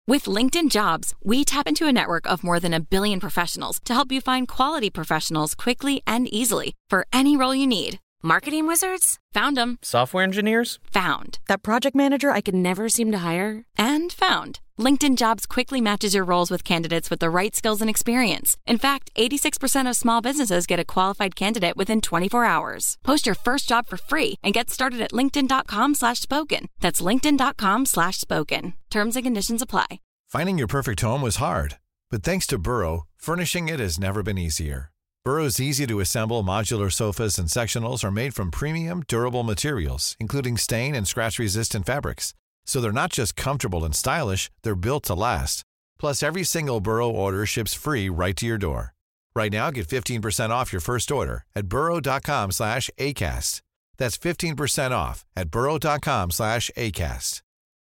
With LinkedIn Jobs, we tap into a network of more than 1 billion professionals to help you find quality professionals quickly and easily for any role you need. Marketing wizards? Found them. Software engineers? Found. That project manager I could never seem to hire? And found. LinkedIn Jobs quickly matches your roles with candidates with the right skills and experience. In fact, 86% of small businesses get a qualified candidate within 24 hours. Post your first job for free and get started at linkedin.com/spoken. That's linkedin.com/spoken. Terms and conditions apply. Finding your perfect home was hard, but thanks to Burrow, furnishing it has never been easier. Burrow's easy-to-assemble modular sofas and sectionals are made from premium, durable materials, including stain and scratch-resistant fabrics. So they're not just comfortable and stylish, they're built to last. Plus, every single Burrow order ships free right to your door. Right now, get 15% off your first order at burrow.com/ACAST. That's 15% off at burrow.com/ACAST.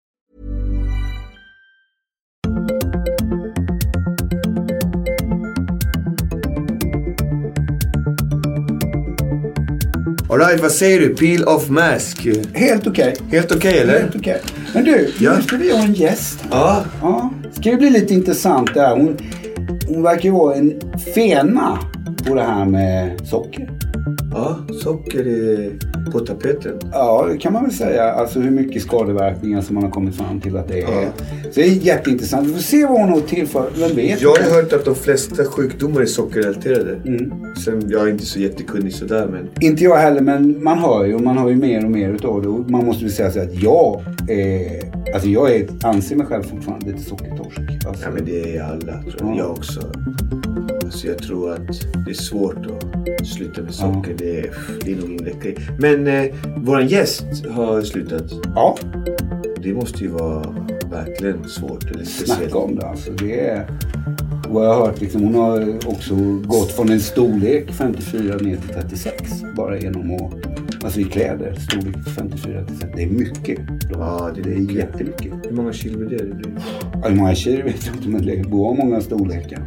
Alright, vad säger du? Peel off mask. Helt okej. Helt okej, eller? Helt okej. Men du, nu ska vi ha en gäst. Ja. Ska det bli lite intressant där. Hon verkar ju vara en fena på det här med socker. Ja, socker är på tapeten. Ja, det kan man väl säga. Alltså hur mycket skadeverkningar som man har kommit fram till att det är. Ja. Så det är jätteintressant. Vi får se vad hon har tillför. Vem vet? Jag har hört att de flesta sjukdomar är sockerrelaterade. Sen jag är inte så jättekunnig sådär, men... Inte jag heller, men man hör ju mer och mer utav det. Och man måste väl säga så att jag anser mig själv fortfarande lite sockertorsk. Alltså. Ja, men det är alla, tror jag. Jag också. Alltså jag tror att det är svårt att sluta med socker. Det är nog ingen grej. Men våran gäst har slutat. Ja. Det måste ju vara verkligen svårt eller speciellt. Snacka om det alltså. Det är... Vad jag har hört liksom, hon har också gått från en storlek 54 ner till 36. Bara genom att... Alltså i kläder. Storlek 54 till 36. Det är mycket. Ja, det är jättemycket. Hur många kilo är det? Ja, hur många kilo vet jag inte. Men det går många storlekar.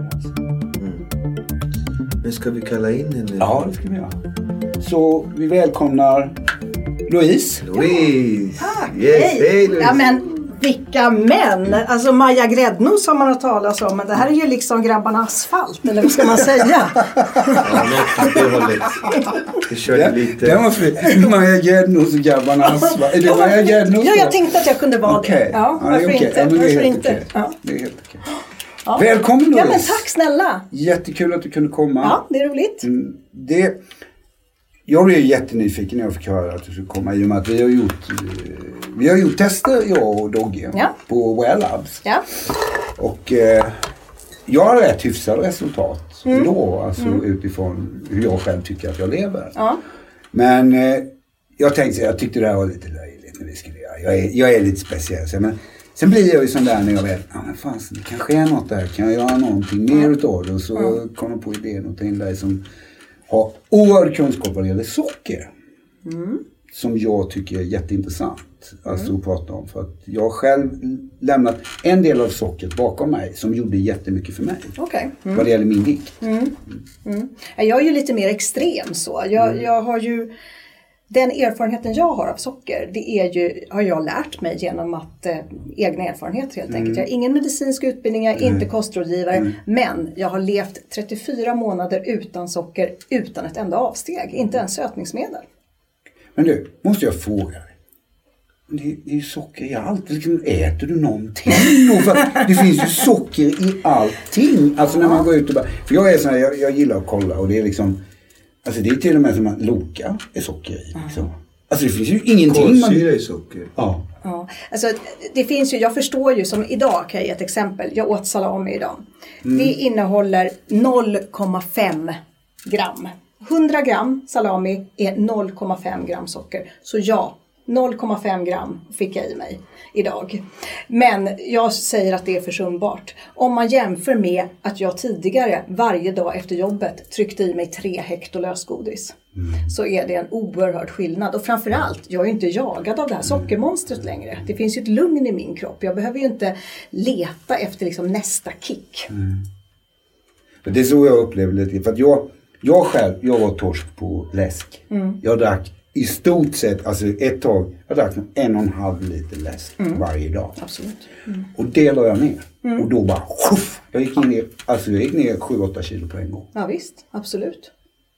Men ska vi kalla in henne? Ja, det ska vi göra. Så vi välkomnar Louise. Louise! Tack! Yes, hej Louise! Ja men vilka män! Alltså Maja Gräddnos har man hört talas om. Men det här är ju liksom grabbarna asfalt. Eller vad ska man säga? Ja, något det hållet. Vi körde lite... Det var fri. Maja Gräddnos och grabbarna asfalt. Är det Maja Gräddnos? Ja, jag tänkte att jag kunde vara det. Ja, varför inte? Ja, varför inte? Okay. Ja. Det är helt okej. Ja. Välkommen Louise. Ja men tack snälla. Jättekul att du kunde komma. Ja, det är roligt. Jag blev jättenyfiken när jag fick höra att du skulle komma i och med att vi har gjort tester, jag och Dogge, på Well Labs. Ja. Och jag har rätt hyfsade resultat då, alltså utifrån hur jag själv tycker att jag lever. Ja. Men jag tyckte det här var lite löjligt när vi skulle göra. Jag är lite speciell, men sen blir jag ju sån där när jag vet, men fan, det kanske är något där. Kan jag göra någonting mer utav det? Och så kommer jag på idén och ta in dig som har oerhörd kunskap vad det gäller socker. Som jag tycker är jätteintressant. Alltså att prata om. För att jag har själv lämnat en del av sockret bakom mig som gjorde jättemycket för mig. Okej. Vad det gäller min vikt. Jag är ju lite mer extrem så. Jag har ju... Den erfarenheten jag har av socker, har jag lärt mig genom att egna erfarenheter helt enkelt. Jag har ingen medicinsk utbildning, jag är inte kostrådgivare, men jag har levt 34 månader utan socker, utan ett enda avsteg, inte ens sötningsmedel. Men du, måste jag fråga dig. Det är ju socker i allt. Liksom, äter du någonting? Det finns ju socker i allting. Alltså när man går ut och bara... För jag är sån här, jag gillar att kolla och det är liksom... Alltså det är till och med som att Loka är socker i. Liksom. Alltså det finns ju ingenting... Kolsyra är socker. Ja. Alltså det finns ju, jag förstår ju som idag kan jag ge ett exempel. Jag åt salami idag. Det innehåller 0,5 gram. 100 gram salami är 0,5 gram socker. Så 0,5 gram fick jag i mig idag. Men jag säger att det är försumbart. Om man jämför med att jag tidigare varje dag efter jobbet tryckte i mig 3 hekto lösgodis. Så är det en oerhörd skillnad. Och framförallt, jag är ju inte jagad av det här sockermonstret längre. Det finns ju ett lugn i min kropp. Jag behöver ju inte leta efter liksom nästa kick. Det är så jag upplever lite. För att jag var torsk på läsk. Jag drack i stort sett, alltså ett tag, jag drack 1,5 liter läsk varje dag. Absolut. Och det la jag ner. Och då bara, jag gick ner 7-8 kilo på en gång. Ja visst, absolut.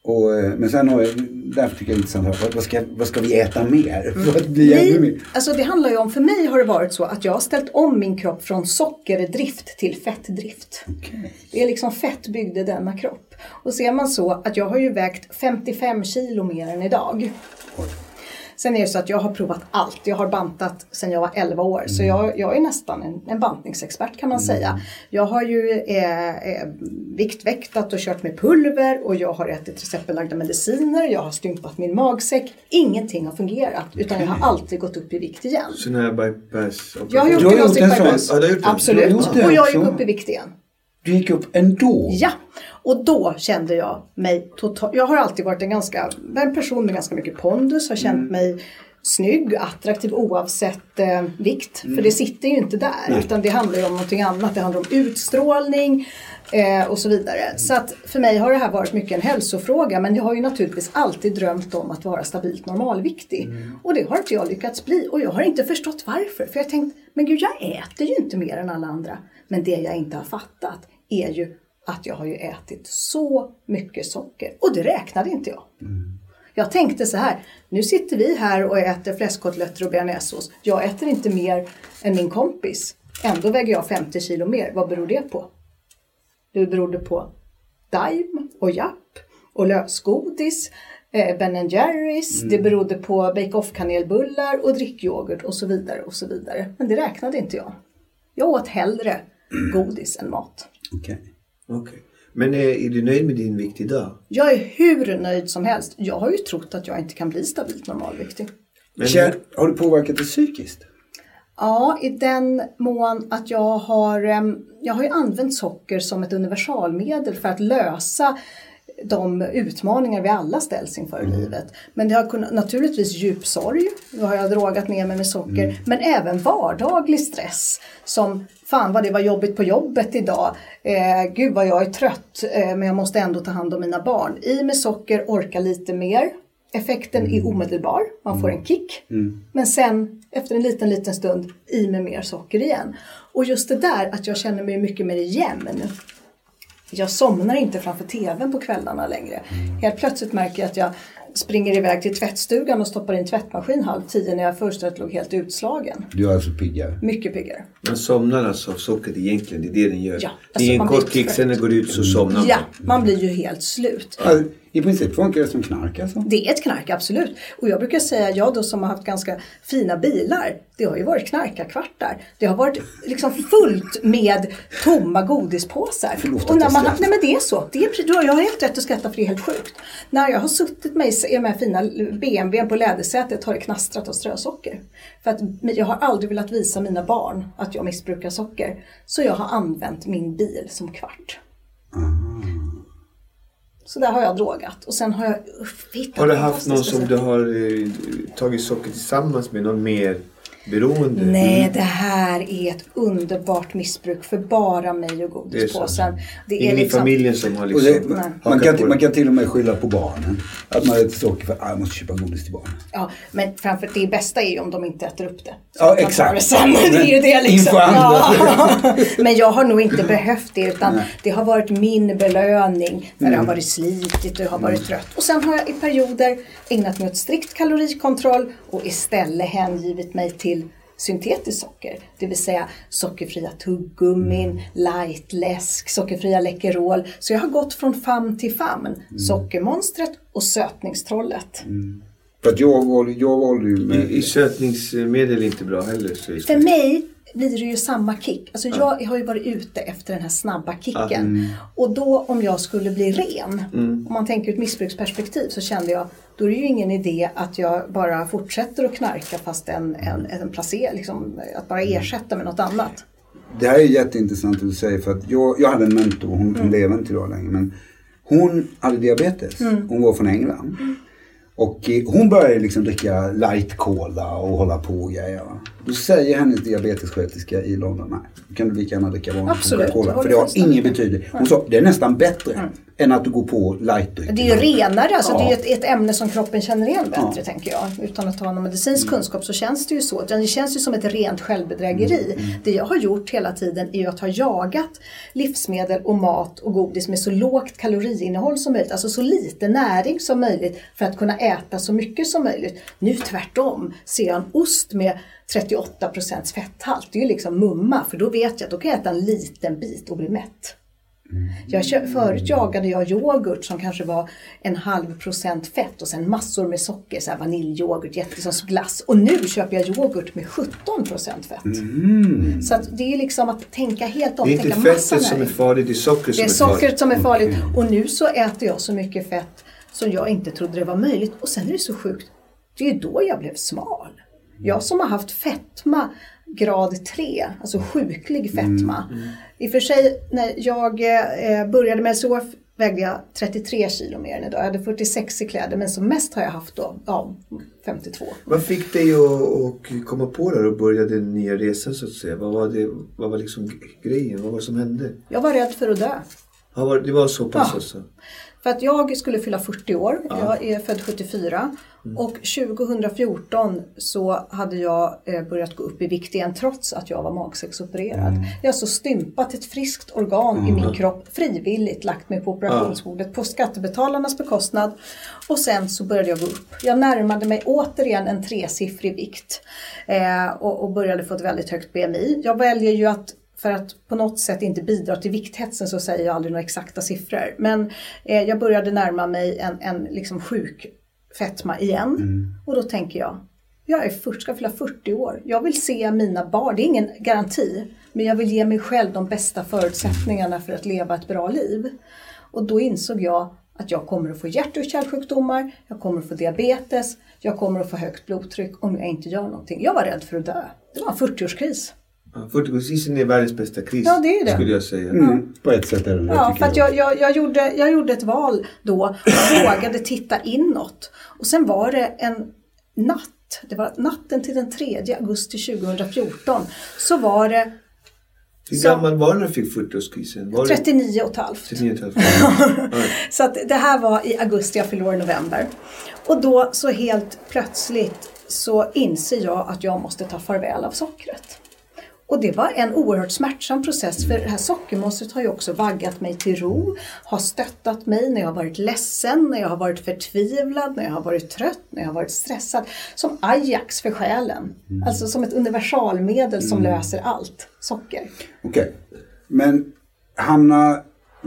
Men sen därför tycker jag det är intressant, vad ska vi äta mer? För att bli ännu mer? Alltså det handlar ju om, för mig har det varit så att jag har ställt om min kropp från sockerdrift till fettdrift. Okay. Det är liksom fett byggde denna kropp. Och ser man så att jag har ju vägt 55 kilo mer än idag. Oj. Sen är det så att jag har provat allt. Jag har bantat sedan jag var 11 år. Så jag är nästan en bantningsexpert kan man säga. Jag har ju viktväktat och kört med pulver. Och jag har ätit receptbelagda mediciner. Jag har stympat min magsäck. Ingenting har fungerat. Utan jag har alltid gått upp i vikt igen. Så när jag bypass? Jag har gjort bypass. Absolut. Och jag gick upp i vikt igen. Du gick upp ändå? Ja, och då kände jag mig totalt. Jag har alltid varit en person med ganska mycket pondus. Har känt mig snygg, attraktiv oavsett vikt. För det sitter ju inte där. Utan det handlar ju om någonting annat. Det handlar om utstrålning och så vidare. Så att för mig har det här varit mycket en hälsofråga. Men jag har ju naturligtvis alltid drömt om att vara stabilt normalviktig. Och det har inte jag lyckats bli. Och jag har inte förstått varför. För jag tänkt, men gud jag äter ju inte mer än alla andra. Men det jag inte har fattat är ju att jag har ju ätit så mycket socker. Och det räknade inte jag. Jag tänkte så här, nu sitter vi här och äter fläskkotletter och bearnaisesås. Jag äter inte mer än min kompis. Ändå väger jag 50 kilo mer. Vad beror det på? Det berodde på Daim och Japp och lösgodis, Ben & Jerrys. Det berodde på bake-off-kanelbullar och drickyoghurt och så vidare och så vidare. Men det räknade inte jag. Jag åt hellre godis än mat. Okej. Men är du nöjd med din vikt idag? Jag är hur nöjd som helst. Jag har ju trott att jag inte kan bli stabilt normalviktig. Men har du påverkat det psykiskt? Ja, i den mån att jag har ju använt socker som ett universalmedel för att lösa de utmaningar vi alla ställs inför i livet. Men det har naturligtvis djupsorg. Då har jag drogat ner mig med socker. Men även vardaglig stress. Som, fan vad det var jobbigt på jobbet idag. Gud vad jag är trött. Men jag måste ändå ta hand om mina barn. I med socker, orka lite mer. Effekten är omedelbar. Man får en kick. Men sen, efter en liten stund, i med mer socker igen. Och just det där att jag känner mig mycket mer jämn. Jag somnar inte framför tvn på kvällarna längre. Helt plötsligt märker jag att jag springer iväg till tvättstugan och stoppar in tvättmaskin 9:30 när jag först låg helt utslagen. Du är alltså piggare? Mycket piggare. Man somnar alltså av sockret egentligen, det är det den gör. Ja, det är en kort kick, sen när det går ut så somnar man. Ja, man blir ju helt slut. Ja, i princip funkar det som knark alltså? Det är ett knark, absolut. Och jag brukar säga, jag då som har haft ganska fina bilar, det har ju varit knarkarkvartar. Det har varit liksom fullt med tomma godispåsar. Förlåt och när man, att nej men det är så. Jag har helt rätt att skratta för det är helt sjukt. När jag har suttit med i de här fina BMW på lädersätet har det knastrat av strösocker. För att jag har aldrig velat visa mina barn att jag missbrukar socker. Så jag har använt min bil som kvart. Så där har jag drogat. Och sen har jag hittat... Har du haft någon som du har tagit socker tillsammans med? Någon mer beroende? Nej, det här är ett underbart missbruk för bara mig och godispåsen. Det är ingen liksom... i familjen som har liksom... Man kan till och med skylla på barnen. Att man äter socker för att jag måste köpa godis till barnen. Ja, men framför det bästa är ju om de inte äter upp det. Så ja, exakt. Det är ju det liksom. Ja. Men jag har nog inte behövt det utan det har varit min belöning när det har varit slitigt och jag har varit trött. Och sen har jag i perioder ägnat mig åt strikt kalorikontroll och istället hängivit mig till syntetiskt socker. Det vill säga sockerfria tuggummin, lightläsk, sockerfria Läkerol. Så jag har gått från famn till famn. Sockermonstret och sötningstrollet. För att jag valde ju med... I sötningsmedel är inte bra heller. Så för mig blir det ju samma kick. Alltså jag har ju varit ute efter den här snabba kicken. Och då om jag skulle bli ren, om man tänker ur ett missbruksperspektiv så kände jag, då är det ju ingen idé att jag bara fortsätter att knarka fast en placering, liksom, att bara ersätta med något annat. Det här är jätteintressant att du säger för att jag hade en mentor, hon lever inte idag längre, men hon hade diabetes. Hon var från England. Och hon började liksom dricka light cola och hålla på och grejer. Då säger hennes diabetessköterska i London, nej, kan du lika gärna dricka vanlig Coca-Cola. För det har ingen betydelse. Hon sa, det är nästan bättre än att du går på lightdryck. Det är ju renare, alltså det är ett ämne som kroppen känner igen bättre, tänker jag. Utan att ha någon medicinsk kunskap så känns det ju så. Det känns ju som ett rent självbedrägeri. Det jag har gjort hela tiden är ju att ha jagat livsmedel och mat och godis med så lågt kaloriinnehåll som möjligt. Alltså så lite näring som möjligt för att kunna äta så mycket som möjligt. Nu tvärtom ser jag en ost med 38% fetthalt. Det är ju liksom mumma, för då vet jag att då kan jag äta en liten bit och bli mätt. Förut jagade jag yoghurt som kanske var 0,5% fett och sen massor med socker, så här vaniljyoghurt, jättesån glass. Och nu köper jag yoghurt med 17% fett. Så att det är liksom att tänka helt om. Det är inte fettet som är farligt, det är sockret som är farligt. Det är sockret som är farligt. Och nu så äter jag så mycket fett som jag inte trodde det var möjligt. Och sen är det så sjukt, det är ju då jag blev smal. Jag som har haft fetma grad 3, alltså sjuklig fetma. I och för sig, när jag började med LCHF vägde jag 33 kilo mer än idag. Jag hade 46 i kläder, men som mest har jag haft då 52. Vad fick dig att komma på det och börja den nya resan, så att säga? Vad var liksom grejen? Vad var det som hände? Jag var rädd för att dö. Ja, det var så pass alltså? För att jag skulle fylla 40 år. Jag är född 74. Och 2014 så hade jag börjat gå upp i vikt igen trots att jag var magsäcksopererad. Jag har så stympat ett friskt organ i min kropp, frivilligt lagt mig på operationsbordet på skattebetalarnas bekostnad. Och sen så började jag gå upp. Jag närmade mig återigen en 3-siffrig vikt och började få ett väldigt högt BMI. Jag väljer ju att, för att på något sätt inte bidra till vikthetsen, så säger jag aldrig några exakta siffror. Men jag började närma mig en liksom sjuk fetma igen. Och då tänker jag ska fylla 40 år. Jag vill se mina barn, det är ingen garanti, men jag vill ge mig själv de bästa förutsättningarna för att leva ett bra liv. Och då insåg jag att jag kommer att få hjärt- och kärlsjukdomar, jag kommer att få diabetes, jag kommer att få högt blodtryck om jag inte gör någonting. Jag var rädd för att dö. Det var en 40-årskris. 40-årskrisen är världens bästa kris, ja, det är det. skulle jag säga. På ett sätt är det. Ja, för att jag gjorde ett val då och vågade titta inåt. Och sen var det en natt, det var natten till den 3 augusti 2014, så var det... Hur gammal var när du fick 40-årskrisen? 39,5. Så att det här var i augusti, jag förlorade i november. Och då så helt plötsligt så inser jag att jag måste ta farväl av sockret. Och det var en oerhört smärtsam process, för det här sockermonstret har ju också vaggat mig till ro, har stöttat mig när jag har varit ledsen, när jag har varit förtvivlad, när jag har varit trött, när jag har varit stressad. Som Ajax för själen. Alltså som ett universalmedel som löser allt. Socker. Okej. Men hamna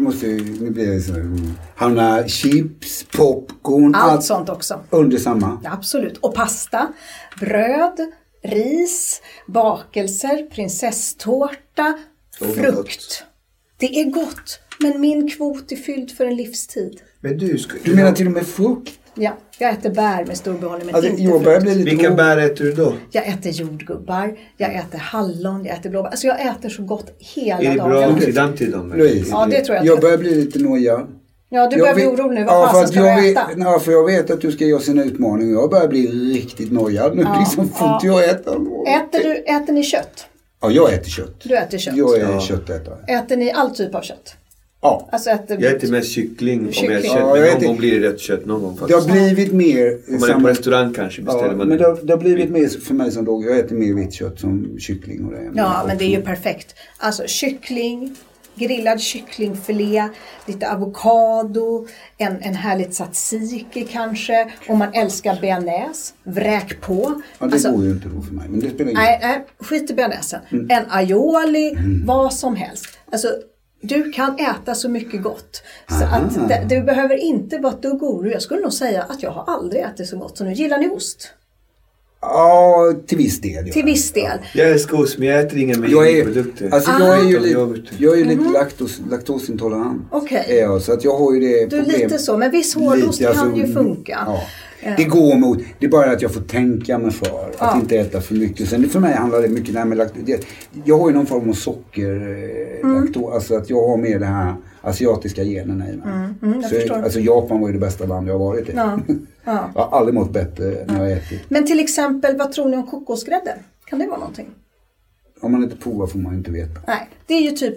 chips, popcorn, allt sånt också. Under samma? Ja, absolut. Och pasta, bröd, ris, bakelser, prinsesstårta, frukt. Det är gott, men min kvot är fylld för en livstid. Men du menar till och med frukt? Ja, jag äter bär med stor behållning, men alltså, inte frukt. Vilka bär äter du då? Jag äter jordgubbar, jag äter hallon, jag äter blåbär. Alltså jag äter så gott hela dagen. Är det bra oxidant till dem? Ja, det tror jag. Jag börjar bli lite nojad. Ja, du börjar bli orolig nu. Vad fasen ska du äta? Ja, för jag vet att du ska göra sin utmaning. Jag börjar bli riktigt nojad nu. Liksom får inte jag äta. Äter ni kött? Ja, jag äter kött. Du äter kött? Jag är köttätare. Äter ni all typ av kött? Ja. Alltså jag äter mest kyckling om jag äter kött. Men någon gång blir det rätt kött. Någon gång faktiskt. Det har blivit mer... Om man är på restaurang kanske beställer man men det har blivit mer för mig som dog. Jag äter mer vitt kött som kyckling och det. Ja, men det är ju perfekt. Alltså kyckling, grillad kycklingfilé, lite avokado, en härligt tzatziki kanske. Om man älskar bearnaise, vräk på. Ja, det går ju inte då för mig. Men det spelar ingen. Nej, skit i bearnaisen. En aioli, vad som helst. Alltså... Du kan äta så mycket gott. Så att du behöver inte vara ett dugg orolig. Jag skulle nog säga att jag har aldrig ätit så gott som nu. Gillar ni ost? Ja, till viss del. Till viss del. Ja. Jag älskar ost, men jag äter inga mejeriprodukter. Alltså jag är ju lite laktosintolerant. Okej. Ja, så att jag har ju det problemet. Du är lite så, men viss hårdost kan ju funka. Ja. Det går mot, det är bara att jag får tänka mig för att inte äta för mycket. Sen för mig handlar det mycket där med laktos. Jag har ju någon form av laktos, alltså att jag har med det här asiatiska generna i mig. Alltså Japan var ju det bästa land jag har varit i. Ja. Jag har aldrig mått bättre när jag ätit. Men till exempel, vad tror ni om kokosgrädde? Kan det vara någonting? Om man inte provar får man inte veta. Nej, det är ju typ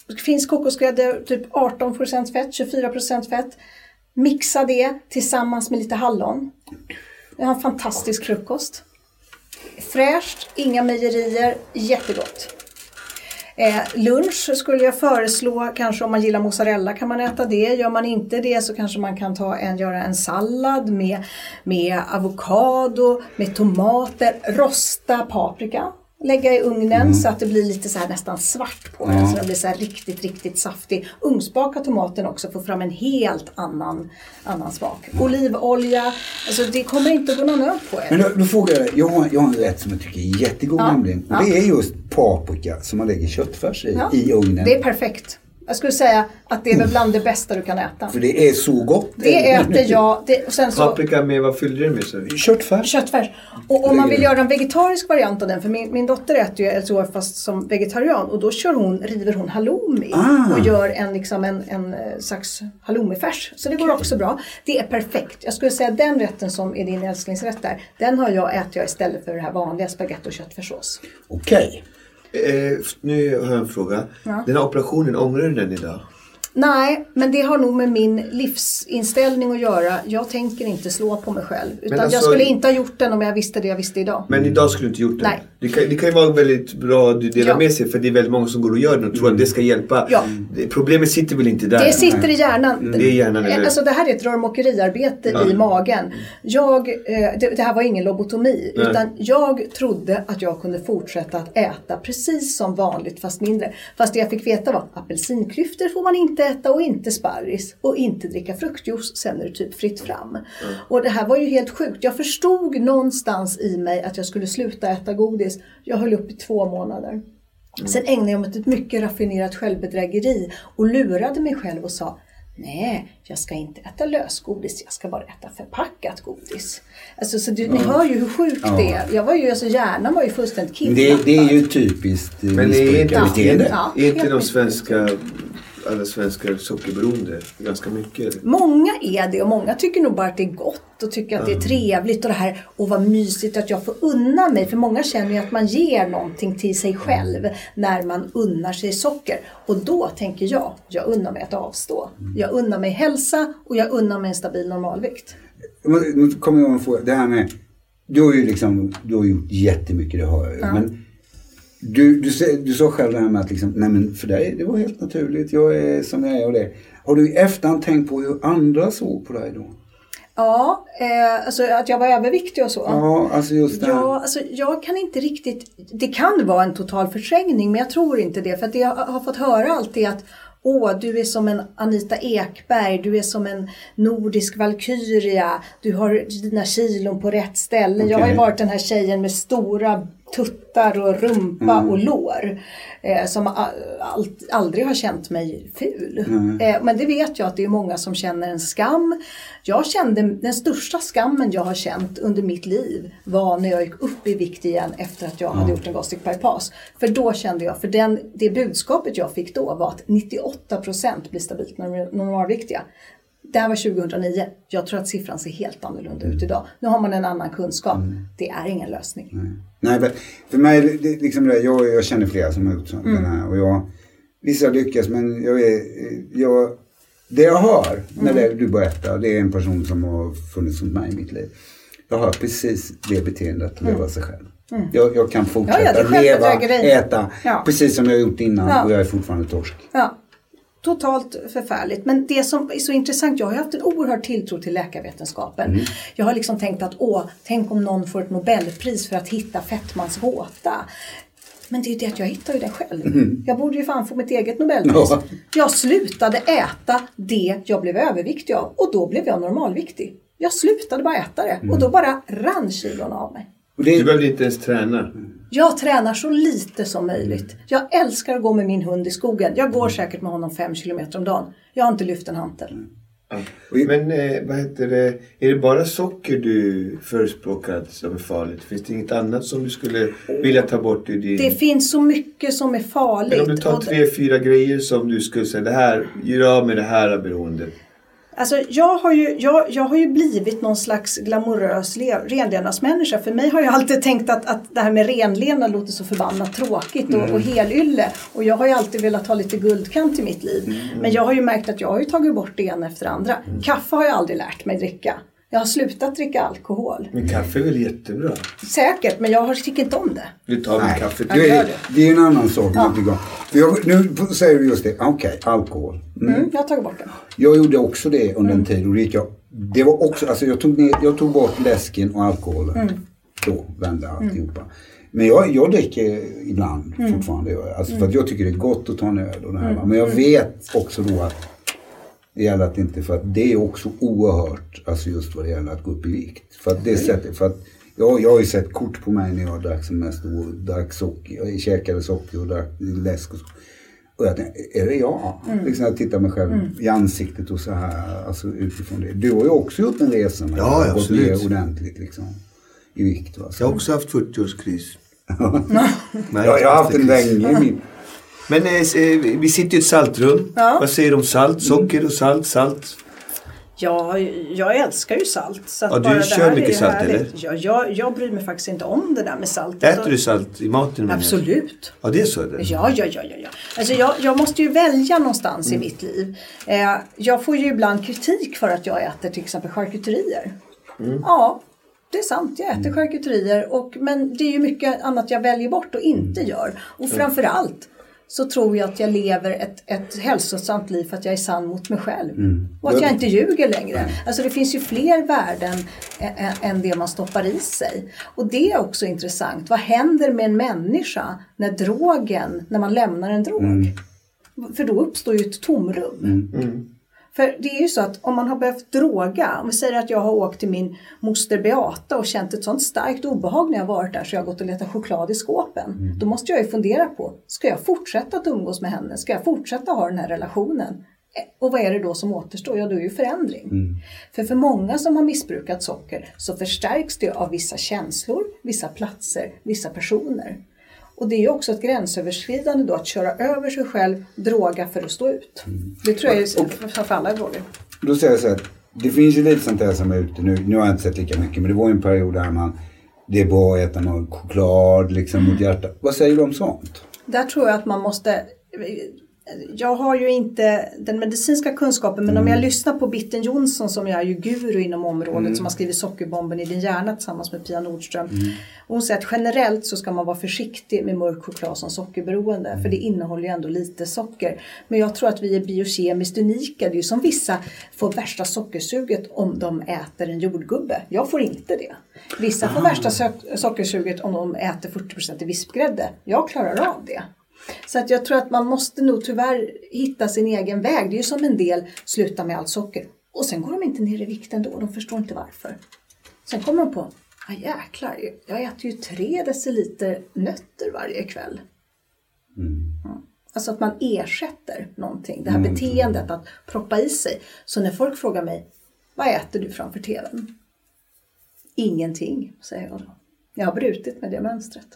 finns kokosgrädde, typ 18% fett, 24% fett. Mixa det tillsammans med lite hallon. Jag har en fantastisk frukost. Fräscht, inga mejerier, jättegott. Lunch skulle jag föreslå, kanske om man gillar mozzarella kan man äta det. Gör man inte det så kanske man kan göra en sallad med avokado, med tomater, rosta paprika. Lägga i ugnen så att det blir lite så här nästan svart på den. Så den blir så här riktigt, riktigt saftig. Ugnsbaka tomaten också, få fram en helt annan smak. Olivolja, alltså det kommer inte att gå någon nöd på er. Men då frågar jag har en rätt som jag tycker är jättegod nämligen. Och det är just paprika som man lägger köttfärs i ugnen. Det är perfekt. Jag skulle säga att det är väl bland det bästa du kan äta. För det är så gott. Det äter jag. Paprika med, vad fyllde du med? Så? Köttfärs. Och om man vill göra en vegetarisk variant av den, för min dotter äter ju LTO fast som vegetarian, och då river hon halloumi och gör en slags halloumifärs. Så det går också bra. Det är perfekt. Jag skulle säga den rätten som är din älsklingsrätt där, den äter jag istället för det här vanliga spagetti och köttfärssås. Okej. Nu har jag en fråga. Ja. Den här operationen, ångrar du den idag? Nej, men det har nog med min livsinställning att göra. Jag tänker inte slå på mig själv. Utan jag skulle inte ha gjort den om jag visste det jag visste idag. Men idag skulle du inte gjort den? Nej. Det kan ju vara väldigt bra att du delar med sig. För det är väldigt många som går och gör det och tror att det ska hjälpa. Ja. Problemet sitter väl inte där? Det sitter i hjärnan. Det är hjärnan, eller? Alltså det här är ett rörmokeriarbete i magen. Det här var ingen lobotomi. Utan jag trodde att jag kunde fortsätta att äta precis som vanligt fast mindre. Fast det jag fick veta var apelsinklyftor får man inte äta och inte sparris och inte dricka fruktjuice, sen är det typ fritt fram. Och det här var ju helt sjukt. Jag förstod någonstans i mig att jag skulle sluta äta godis. Jag höll upp i 2 månader. Sen ägnade jag mig åt ett mycket raffinerat självbedrägeri och lurade mig själv och sa: nej, jag ska inte äta lösgodis, jag ska bara äta förpackat godis. Alltså, så ni hör ju hur sjukt det är. Jag var ju, alltså, hjärnan var ju fullständigt kidnappad. Det är ju typiskt. Men det är inte de svenska... Alla svenskar sockerberoende ganska mycket. Många är det, och många tycker nog bara att det är gott och tycker att det är trevligt och det här, och vad mysigt att jag får unna mig. För många känner ju att man ger någonting till sig själv när man unnar sig socker. Och då tänker jag unnar mig att avstå. Jag unnar mig hälsa och jag unnar mig en stabil normalvikt. Nu kommer jag att få det här med, du har gjort jättemycket, det har jag. Men du sa själv det här med att liksom, nej men för dig, det var helt naturligt, jag är som jag är och det. Har du i efterhand tänkt på hur andra såg på dig då? Ja, alltså att jag var överviktig och så. Ja, alltså just det. Ja, alltså jag kan inte riktigt, det kan vara en total förträngning, men jag tror inte det. För att jag har fått höra alltid att du är som en Anita Ekberg, du är som en nordisk valkyria, du har dina kilon på rätt ställe. Okay. Jag har ju varit den här tjejen med stora tuttar och rumpa och lår som aldrig har känt mig ful. Men det vet jag att det är många som känner en skam. Jag kände den största skammen jag har känt under mitt liv var när jag gick upp i vikt igen efter att jag hade gjort en gastric bypass. För då kände jag, för det budskapet jag fick då var att 98% blir stabilt normalviktiga. Det här var 2009. Jag tror att siffran ser helt annorlunda ut idag. Nu har man en annan kunskap. Det är ingen lösning. Nej, för mig, jag känner flera som har gjort sånt här. Och vissa lyckas, men det jag hör när du berättar, det är en person som har funnits som mig i mitt liv. Jag har precis det beteendet, leva sig själv. Jag kan fortsätta leva, äta, precis som jag har gjort innan och jag är fortfarande torsk. Ja. Totalt förfärligt. Men det som är så intressant, jag har haft en oerhörd tilltro till läkarvetenskapen. Jag har liksom tänkt att tänk om någon får ett Nobelpris för att hitta fettmans gåta. Men det är ju det att jag hittar ju den själv. Jag borde ju fan få mitt eget Nobelpris. Jag slutade äta det jag blev överviktig av och då blev jag normalviktig. Jag slutade bara äta det och då bara rann kilon av mig. Du behövde inte ens träna. Jag tränar så lite som möjligt. Jag älskar att gå med min hund i skogen. Jag går säkert med honom 5 kilometer om dagen. Jag har inte lyft en hantel. Men vad heter det? Är det bara socker du förespråkar som är farligt? Finns det inget annat som du skulle vilja ta bort ur din... Det finns så mycket som är farligt. Men om du tar 3-4 grejer som du skulle säga, det här, gör av med det här beroendet. Alltså jag har ju blivit någon slags glamorös renlevnadsmänniska. För mig har jag alltid tänkt att det här med renlevnad låter så förbannat tråkigt och helylle. Och jag har ju alltid velat ha lite guldkant i mitt liv. Men jag har ju märkt att jag har ju tagit bort det ena efter andra. Kaffe har jag aldrig lärt mig dricka. Jag har slutat dricka alkohol. Men kaffe är väl jättebra? Säkert, men jag tycker inte om det. Du tar med kaffe. Det är en annan sak. Ja. Nu säger du just det. Okej, alkohol. Jag har tagit bort det. Jag gjorde också det under en tid. Och det var också, alltså jag tog bort läsken och alkoholen. Då vände alltihopa. Men jag dricker ibland fortfarande. Alltså för att jag tycker det är gott att ta en öl och det här. Men jag vet också då att det gäller att inte, för att det är också oerhört, alltså just vad det gäller att gå upp i vikt. För att det sättet, för att jag har ju sett kort på mig när jag drack som mest och drack socker, jag käkade socker och drack läsk och så. Och jag tänkte, är det jag? Liksom jag tittar mig själv i ansiktet och så här, alltså utifrån det. Du har ju också gjort en resa med ja, gått ner ordentligt liksom, i vikt. Va? Jag har också haft 40-årskris. Jag har haft en länge i min... Men vi sitter i ett saltrum. Ja. Vad säger du om salt? Socker och salt? Ja, jag älskar ju salt. Så att du kör mycket salt eller? Ja, jag bryr mig faktiskt inte om det där med salt. Äter du salt i maten? Absolut. Ja, det är så det? Ja. Alltså jag måste ju välja någonstans i mitt liv. Jag får ju ibland kritik för att jag äter till exempel charkuterier. Ja, det är sant. Jag äter charkuterier. Men det är ju mycket annat jag väljer bort och inte gör. Och framförallt så tror jag att jag lever ett hälsosamt liv för att jag är sann mot mig själv. Och att jag inte ljuger längre. Alltså det finns ju fler värden än det man stoppar i sig. Och det är också intressant. Vad händer med en människa när man lämnar en drog? För då uppstår ju ett tomrum. För det är ju så att om man har behövt droga, om vi säger att jag har åkt till min moster Beata och känt ett sånt starkt obehag när jag varit där så jag har gått och letat choklad i skåpen. Då måste jag ju fundera på, ska jag fortsätta att umgås med henne? Ska jag fortsätta ha den här relationen? Och vad är det då som återstår? Ja, då är ju förändring. För många som har missbrukat socker så förstärks det av vissa känslor, vissa platser, vissa personer. Och det är ju också ett gränsöverskridande då att köra över sig själv, droga för att stå ut. Det tror jag är för alla droger. Då säger jag så att det finns ju lite sånt här som är ute nu. Nu har jag inte sett lika mycket, men det var ju en period där det är bra att äta någon choklad liksom mot hjärtat. Vad säger du om sånt? Där tror jag att man måste... Jag har ju inte den medicinska kunskapen, men om jag lyssnar på Bitten Jonsson som är ju guru inom området som har skrivit Sockerbomben i din hjärna tillsammans med Pia Nordström. Och hon säger att generellt så ska man vara försiktig med mörk choklad som sockerberoende, för det innehåller ju ändå lite socker. Men jag tror att vi är biokemiskt unika. Det är ju som vissa får värsta sockersuget om de äter en jordgubbe. Jag får inte det. Vissa får värsta sockersuget om de äter 40% i vispgrädde. Jag klarar av det. Så att jag tror att man måste nog tyvärr hitta sin egen väg. Det är ju som en del slutar med allt socker. Och sen går de inte ner i vikten då. De förstår inte varför. Sen kommer de på, jäklar, jag äter ju 3 deciliter nötter varje kväll. Alltså att man ersätter någonting. Det här beteendet att proppa i sig. Så när folk frågar mig, vad äter du framför tvn? Ingenting, säger jag då. Jag har brutit med det mönstret.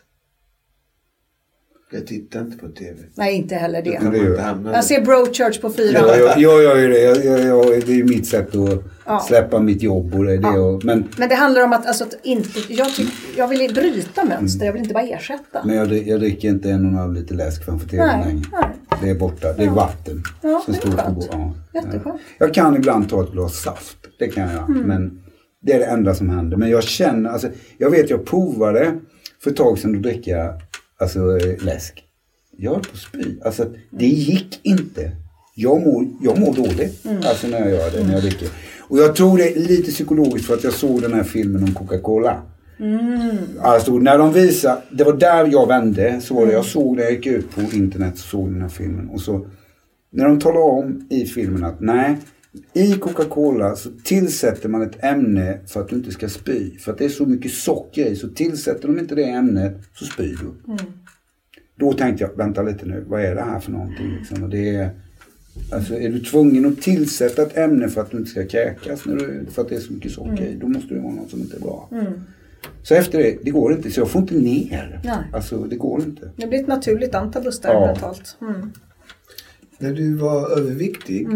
Jag tittar inte på tv. Nej, inte heller det. Jag ser Broadchurch på 4. Jag gör ju det. Det är ju mitt sätt att släppa mitt jobb. Och det. Men det handlar om att inte... Jag vill bryta mönster. Jag vill inte bara ersätta. Men jag dricker inte 1,5 liter läsk framför tv längre. Det är borta. Det är vatten. Ja, det är skönt. Jätteskönt. Jag kan ibland ta ett glas saft. Det kan jag. Men det är det enda som händer. Men jag känner... Alltså, jag vet, jag provade för ett tag sedan att dricka... Alltså läsk. Jag är på spy. Alltså det gick inte. Jag mår dåligt. Alltså när jag gör det, när jag dricker. Och jag tror det är lite psykologiskt för att jag såg den här filmen om Coca-Cola. Alltså när de visar, det var där jag vände. Så var det, jag såg det, jag gick ut på internet och såg den här filmen. Och så, när de talar om i filmen att nej, i Coca-Cola så tillsätter man ett ämne för att du inte ska spy. För att det är så mycket socker i. Så tillsätter de inte det ämnet så spyr du. Då tänkte jag, vänta lite nu. Vad är det här för någonting? Liksom? Och det är, alltså, är du tvungen att tillsätta ett ämne för att du inte ska kräkas. För att det är så mycket socker i. Då måste det vara något som inte är bra. Så efter det går inte. Så jag får inte ner. Nej. Alltså det går inte. Det blir ett naturligt antabus där mentalt. När du var överviktig,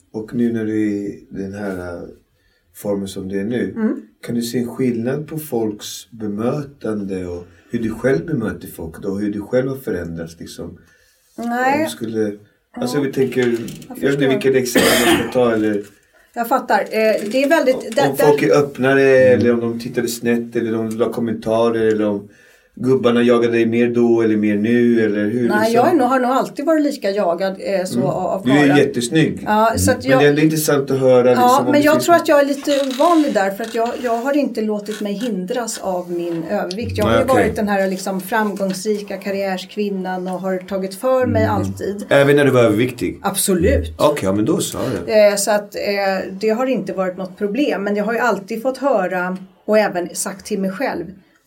Och nu när du är i den här formen som det är nu. Kan du se en skillnad på folks bemötande och hur du själv bemöter folk då? Hur du själv har förändrats liksom? Nej. Alltså vi tänker, jag vet inte vilket exempel man ska ta eller... Jag fattar. Det är väldigt... Om folk är öppnare eller om de tittade snett eller om de la kommentarer eller om gubbarna jagade dig mer då eller mer nu eller hur? Nej, liksom? jag har nog alltid varit lika jagad av Du är jättesnygg. Ja, så att men det är ändå intressant att höra. Ja, liksom, men jag tror att jag är lite ovanlig där för att jag har inte låtit mig hindras av min övervikt. Jag har ju varit den här liksom framgångsrika karriärskvinnan och har tagit för mig alltid. Även när du var överviktig? Absolut. Okej, ja, men då sa det. Så att det har inte varit något problem. Men jag har ju alltid fått höra och även sagt till mig själv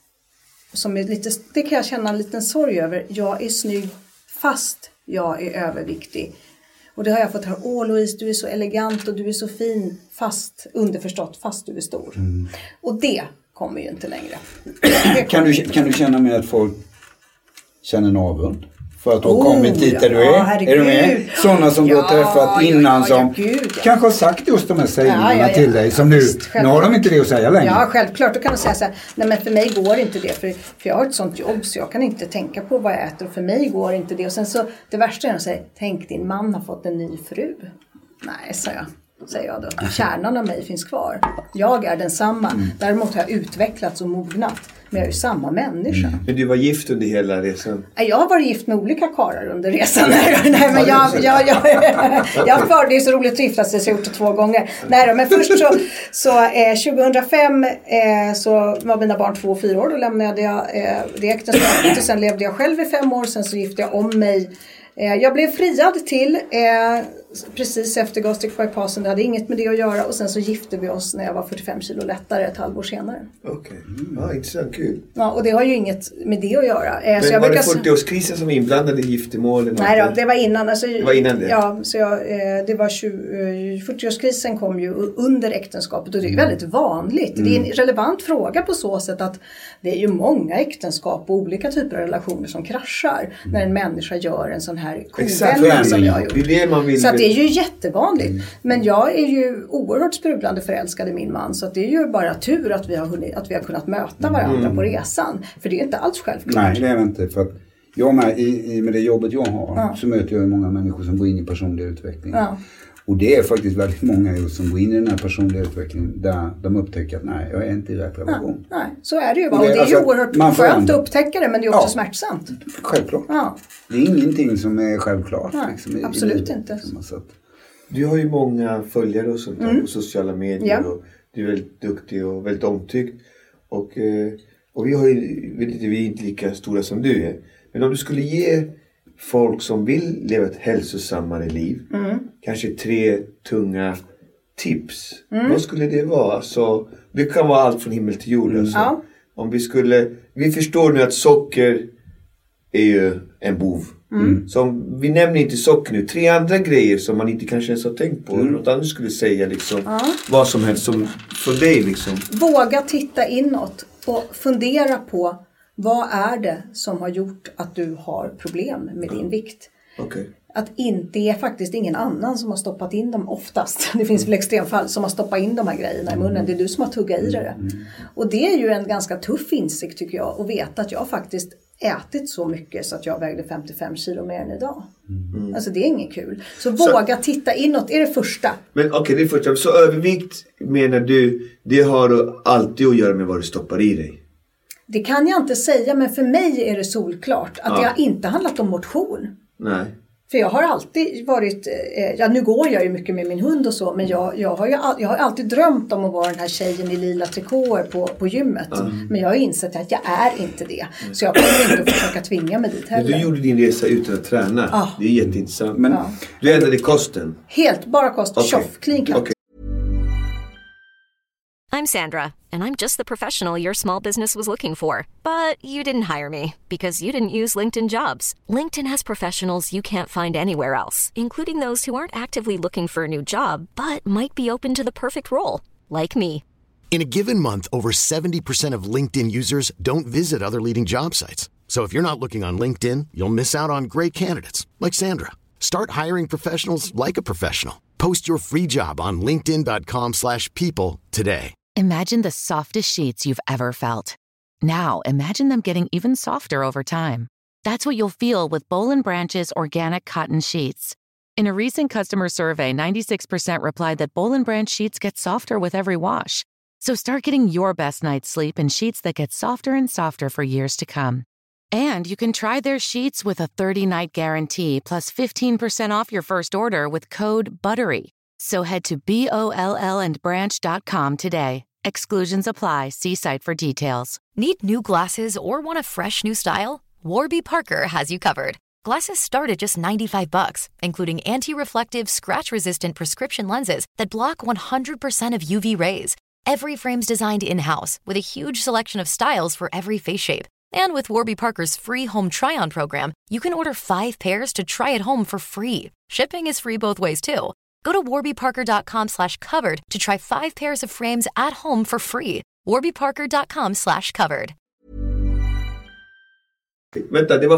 som är lite, det kan jag känna en liten sorg över. Jag är snygg fast jag är överviktig. Och det har jag fått höra. Louise, du är så elegant och du är så fin fast, underförstått, fast du är stor. Och det kommer ju inte längre. Kan du känna med att folk känner en avund? För att du har kommit dit där du är. Herregud. Är du med? Sådana som du har träffat innan som kanske har sagt just de här sägningarna till dig. Som nu har de inte det att säga längre. Ja, självklart. Då kan de säga så här, nej men för mig går inte det. För jag har ett sånt jobb så jag kan inte tänka på vad jag äter. Och för mig går inte det. Och sen så, det värsta är att säga, tänk din man har fått en ny fru. Nej, säger jag då. Kärnan av mig finns kvar. Jag är densamma. Däremot har jag utvecklats och mognat. Men jag är ju samma människa. Men du var gift under hela resan? Jag har varit gift med olika karar under resan. Nej, men det är så roligt att gifta sig så jag har gjort det 2 gånger. Nej då, men först så 2005 så var mina barn 2 och 4 år. Då lämnade jag det äktenskapet och sen levde jag själv i 5 år. Sen så gifte jag om mig. Jag blev friad till precis efter gastric bypassen. Det hade inget med det att göra. Och sen så gifte vi oss när jag var 45 kilo lättare ett halvår senare. Okej, ja, inte så kul. Ja, och det har ju inget med det att göra. Men så jag var det 40-årskrisen som inblandade i giftermålen? Nej då, det var innan. Alltså, det var innan det? Ja, så det var 40-årskrisen kom ju under äktenskapet. Och det är väldigt vanligt. Det är en relevant fråga på så sätt att det är ju många äktenskap och olika typer av relationer som kraschar. När en människa gör en sån här kovändning som jag har gjort. Det är det man vill. Så att det är ju jättevanligt. Men jag är ju oerhört sprudlande förälskad i min man. Så att det är ju bara tur att vi har kunnat möta varandra på resan. För det är inte alls självklart. Nej, det är det inte. För att jag med det jobbet jag har så möter jag många människor som går in i personlig utveckling. Ja. Och det är faktiskt väldigt många just som går in i den här personliga utvecklingen där de upptäcker att nej, jag är inte i rätt relation. Nej, så är det ju. Och det är ju oerhört skönt att upptäcka det, men det är också smärtsamt. Självklart. Ja. Det är ingenting som är självklart. Nej, liksom, absolut inte. Du har ju många följare och sånt på sociala medier och du är väldigt duktig och väldigt omtyckt. Och vi är inte lika stora som du är. Men om du skulle ge folk som vill leva ett hälsosammare liv, kanske 3 tunga tips. Vad skulle det vara? Så det kan vara allt från himmel till jord. Alltså. Om vi förstår nu att socker är ju en bov. Så vi nämner inte socker nu. 3 andra grejer som man inte kanske ens har tänkt på. Något annat skulle säga liksom, vad som helst som för dig liksom. Våga titta inåt och fundera på vad är det som har gjort att du har problem med din vikt. Okay. Att det är faktiskt ingen annan som har stoppat in dem oftast. Det finns väl extremfall som har stoppat in de här grejerna i munnen. Det är du som har tuggat i det. Och det är ju en ganska tuff insikt tycker jag. Att veta att jag faktiskt ätit så mycket så att jag vägde 55 kilo mer än idag. Alltså det är inget kul. Så våga titta inåt, är det första. Men okej, det är första. Så övervikt menar du, det har alltid att göra med vad du stoppar i dig? Det kan jag inte säga, men för mig är det solklart att det har inte handlat om motion. Nej. För jag har alltid varit, nu går jag ju mycket med min hund och så, men jag har alltid drömt om att vara den här tjejen i lila trikåer på gymmet. Men jag har insett att jag är inte det. Så jag kommer inte att försöka tvinga mig dit heller. Men du gjorde din resa utan att träna. Det är jätteintressant. Men du ändrade kosten? Helt, bara kost. Tjoff, clean cut. Okay. I'm Sandra, and I'm just the professional your small business was looking for. But you didn't hire me because you didn't use LinkedIn Jobs. LinkedIn has professionals you can't find anywhere else, including those who aren't actively looking for a new job, but might be open to the perfect role, like me. In a given month, over 70% of LinkedIn users don't visit other leading job sites. So if you're not looking on LinkedIn, you'll miss out on great candidates, like Sandra. Start hiring professionals like a professional. Post your free job on linkedin.com/people today. Imagine the softest sheets you've ever felt. Now, imagine them getting even softer over time. That's what you'll feel with Boll & Branch's organic cotton sheets. In a recent customer survey, 96% replied that Boll & Branch sheets get softer with every wash. So start getting your best night's sleep in sheets that get softer and softer for years to come. And you can try their sheets with a 30-night guarantee plus 15% off your first order with code BUTTERY. So head to BOLLandbranch.com today. Exclusions apply. See site for details. Need new glasses or want a fresh new style? Warby Parker has you covered. Glasses start at just $95, including anti-reflective, scratch-resistant prescription lenses that block 100% of UV rays. Every frame's designed in-house with a huge selection of styles for every face shape. And with Warby Parker's free home try-on program, you can order 5 pairs to try at home for free. Shipping is free both ways, too. Go to warbyparker.com/covered to try 5 pairs of frames at home for free. warbyparker.com/covered. Vänta, det var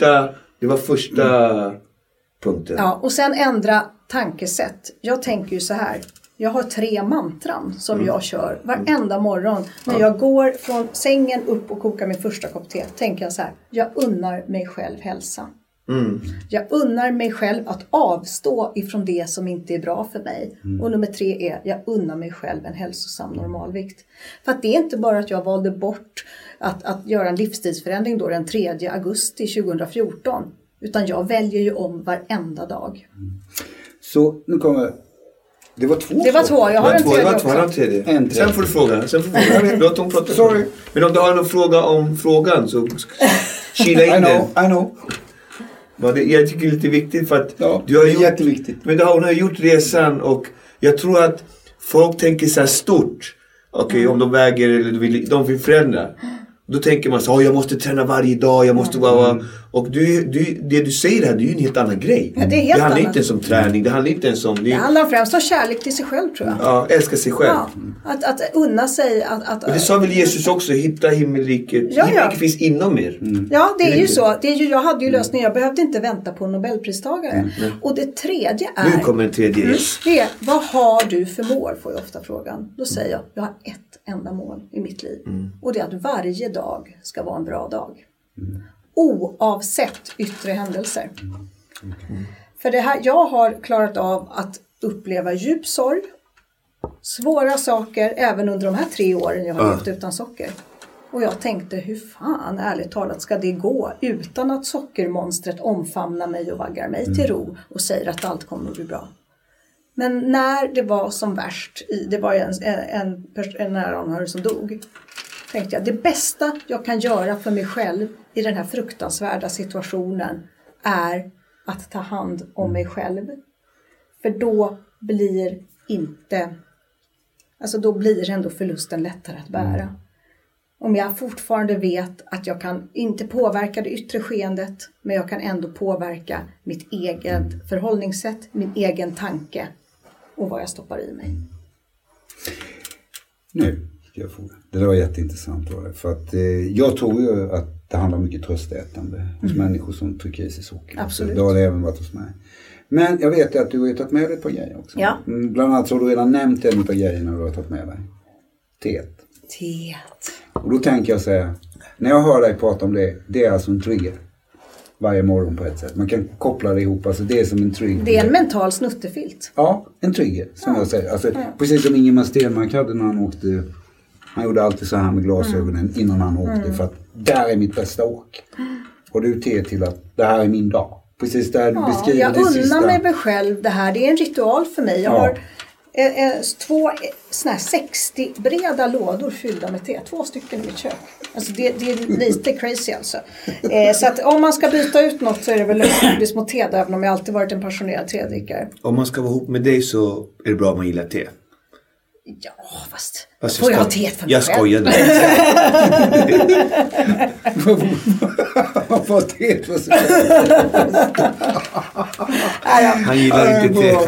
första punkten. Ja, och sen ändra tankesätt. Jag tänker ju så här. Jag har 3 mantran som jag kör varenda morgon. När jag går från sängen upp och kokar min första kopp te. Tänker jag så här. Jag unnar mig själv hälsa. Jag unnar mig själv att avstå ifrån det som inte är bra för mig. Och nummer 3 är, jag unnar mig själv en hälsosam normalvikt. För att det är inte bara att jag valde bort att göra en livsstilsförändring då den 3 augusti 2014. Utan jag väljer ju om varenda dag. Så nu kommer... Det var 2. Det var 2, jag har en tredje också. Sen får du fråga. Låt dem prata. Sorry. Men om du har någon fråga om frågan så kila in den. I know. Jag tycker det är lite viktigt för att du har gjort, jätteviktigt. Men hon har gjort resan och jag tror att folk tänker så här stort. Okej, om de väger eller de vill förändra. Då tänker man så jag måste träna varje dag, jag måste vara... Och det du säger här, det är ju en helt annan grej. Ja, det handlar inte ens om träning, det handlar inte ens om... Det handlar främst om kärlek till sig själv, tror jag. Ja, älska sig själv. Ja, att unna sig och det sa väl Jesus också, hitta himmelriket. Himmelriket finns inom er. Ja, det är ju så. Jag hade ju lösningen, jag behövde inte vänta på en Nobelpristagare. Och det tredje är... Nu kommer en tredje. Vad har du för mål, får jag ofta frågan. Då säger jag har ett enda mål i mitt liv. Och det är att varje dag ska vara en bra dag. Oavsett yttre händelser. För det här, jag har klarat av att uppleva djup sorg, svåra saker, även under de här 3 åren jag har levt utan socker. Och jag tänkte, hur fan ärligt talat ska det gå utan att sockermonstret omfamnar mig och vaggar mig till ro och säger att allt kommer att bli bra. Men när det var som värst, det var en nära anhörig som dog, tänkte jag, det bästa jag kan göra för mig själv i den här fruktansvärda situationen är att ta hand om mig själv. För då blir ändå förlusten lättare att bära. Om jag fortfarande vet att jag kan inte påverka det yttre skeendet, men jag kan ändå påverka mitt eget förhållningssätt, min egen tanke och vad jag stoppar i mig. Nu ska jag fråga. Det där var jätteintressant. För att jag tror ju att det handlar mycket tröstätande hos människor som trycker i sig socker. Absolut. Det har det även varit hos mig. Men jag vet att du har tagit med dig ett par grejer också. Ja. Bland annat så har du redan nämnt en av grejerna du har tagit med dig. Teet. Och då tänker jag säga, när jag hör dig prata om det, det är alltså en trigger. Varje morgon på ett sätt. Man kan koppla det ihop, alltså det är som en trigger. Det är en mental snuttefilt. Ja, en trigger som jag säger. Alltså, precis som Ingemar Stenmark hade när han åkte. Han gjorde alltid så här med glasögonen innan han åkte. För att där är mitt bästa åk. Och du ter till att det här är min dag. Precis där du beskriver jag det sista. Jag unnar mig själv det här. Det är en ritual för mig. Jag har 2 60 breda lådor fyllda med te. 2 stycken i mitt kök. Alltså det är lite crazy alltså. Så att om man ska byta ut något så är det väl det små te. Även om jag alltid varit en passionerad tedrickare. Om man ska vara ihop med dig så är det bra om man gillar te. Ja, fast får jag ha te för mig jag själv? skojar nu. Vad var te för sig? Han gillar inte te.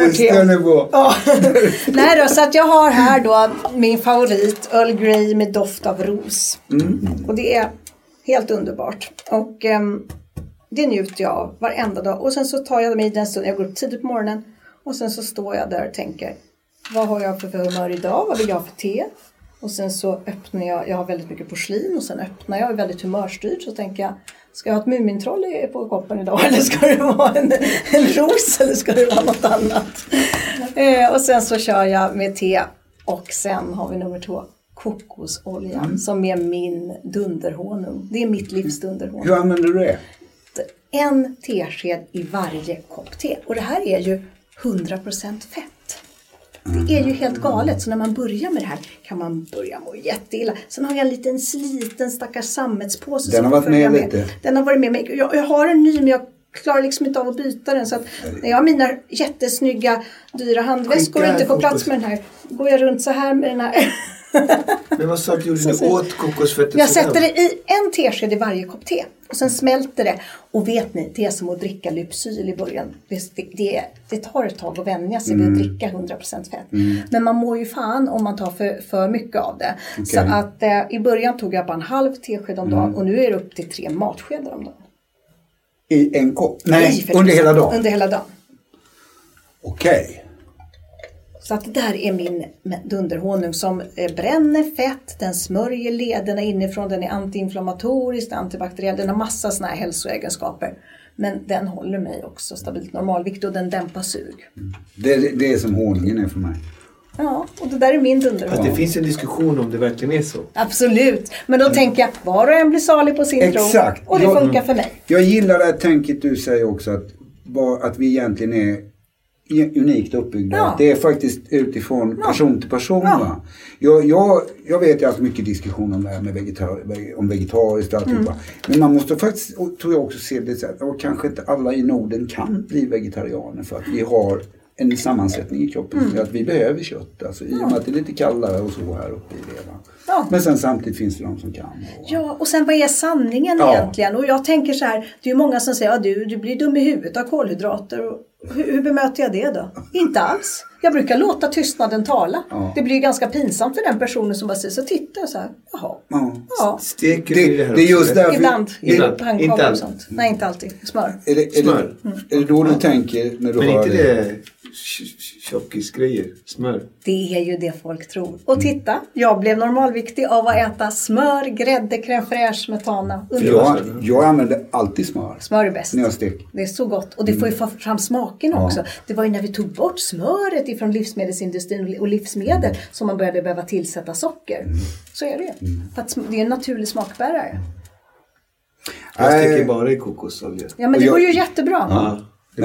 Nej då, så att jag har här då min favorit Earl Grey med doft av ros. Och det är helt underbart. Och det njuter jag av varenda dag. Och sen så tar jag mig den stunden, jag går upp tidigt på morgonen Och sen så står jag där och tänker, vad har jag för humör idag? Vad vill jag ha för te? Och sen så öppnar jag har väldigt mycket porslin och sen öppnar jag, är väldigt humörstyrd, så tänker jag, ska jag ha ett mumintroll på koppen idag eller ska det vara en ros eller ska det vara något annat? Och sen så kör jag med te och sen har vi nummer 2, kokosolja som är min dunderhonung. Det är mitt livs dunderhonung. Hur använder du det? En tesked i varje kopp te. Och det här är ju 100% fett. Det är ju helt galet. Så när man börjar med det här kan man börja må jätteilla. Sen har jag en liten sliten stackars sammetspåse. Den har varit med lite. Den har varit med mig. Jag har en ny men jag klarar liksom inte av att byta den. Så att när jag har mina jättesnygga dyra handväskor och inte får plats med den här. Går jag runt så här med den här. Men vad sa du åt kokosfettet? Jag sätter det i en tesked i varje kopp te. Och sen smälter det. Och vet ni, det är som att dricka Lypsyl i början. Det tar ett tag att vänja sig vid att dricka 100% fett. Men man mår ju fan om man tar för mycket av det. Okay. Så att i början tog jag bara en halv tesked om dagen. Och nu är det upp till 3 matskedar om dagen. I en kopp? Nej, under hela dagen? Under hela dagen. Okej. Okay. Så att det där är min dunderhonung som bränner fett, den smörjer lederna inifrån, den är antiinflammatorisk, antibakteriell, den har massa såna här hälsoegenskaper. Men den håller mig också stabilt normalvikt och den dämpar sug. Det är som honungen är för mig. Ja, och det där är min dunderhonung. Att det finns en diskussion om det verkligen är så. Absolut, men då tänker jag, var och en blir salig på sin tro. Och det funkar för mig. Jag gillar det här tänket du säger också, att vi egentligen är unikt uppbyggda. Ja. Det är faktiskt utifrån person till person. Ja. Jag vet ju att mycket diskussion om det här med om vegetariskt och alltihopa. Men man måste faktiskt, tror jag också, se det så här, kanske inte alla i Norden kan bli vegetarianer för att vi har en sammansättning i kroppen. Att vi behöver kött. Alltså, i och med att det är lite kallare och så här uppe i levan. Ja. Men sen samtidigt finns det de som kan. Ja, och sen vad är sanningen egentligen? Och jag tänker så här, det är ju många som säger att du blir dum i huvudet av kolhydrater. Och hur bemöter jag det då? Inte alls. Jag brukar låta tystnaden tala. Ja. Det blir ganska pinsamt för den personen som bara säger så tittar jag så här. Jaha. Ja. Steker det är just därför. Ibland. Pannkakor och sånt. Nej, inte alltid. Smör. Är det då du tänker när du men har inte det tjockisgrejer, smör. Det är ju det folk tror. Och titta, jag blev normalviktig av att äta smör, grädde, crème fraîche, smetana. Jag använder alltid smör. Smör är bäst. När jag stek. Det är så gott. Och det får ju få fram smaken också. Det var ju när vi tog bort smöret ifrån livsmedelsindustrin och livsmedel som man började behöva tillsätta socker. Så är det ju. För att det är en naturlig smakbärare. Jag sticker bara i kokosolja. Ja, men det går ju jättebra. Ja.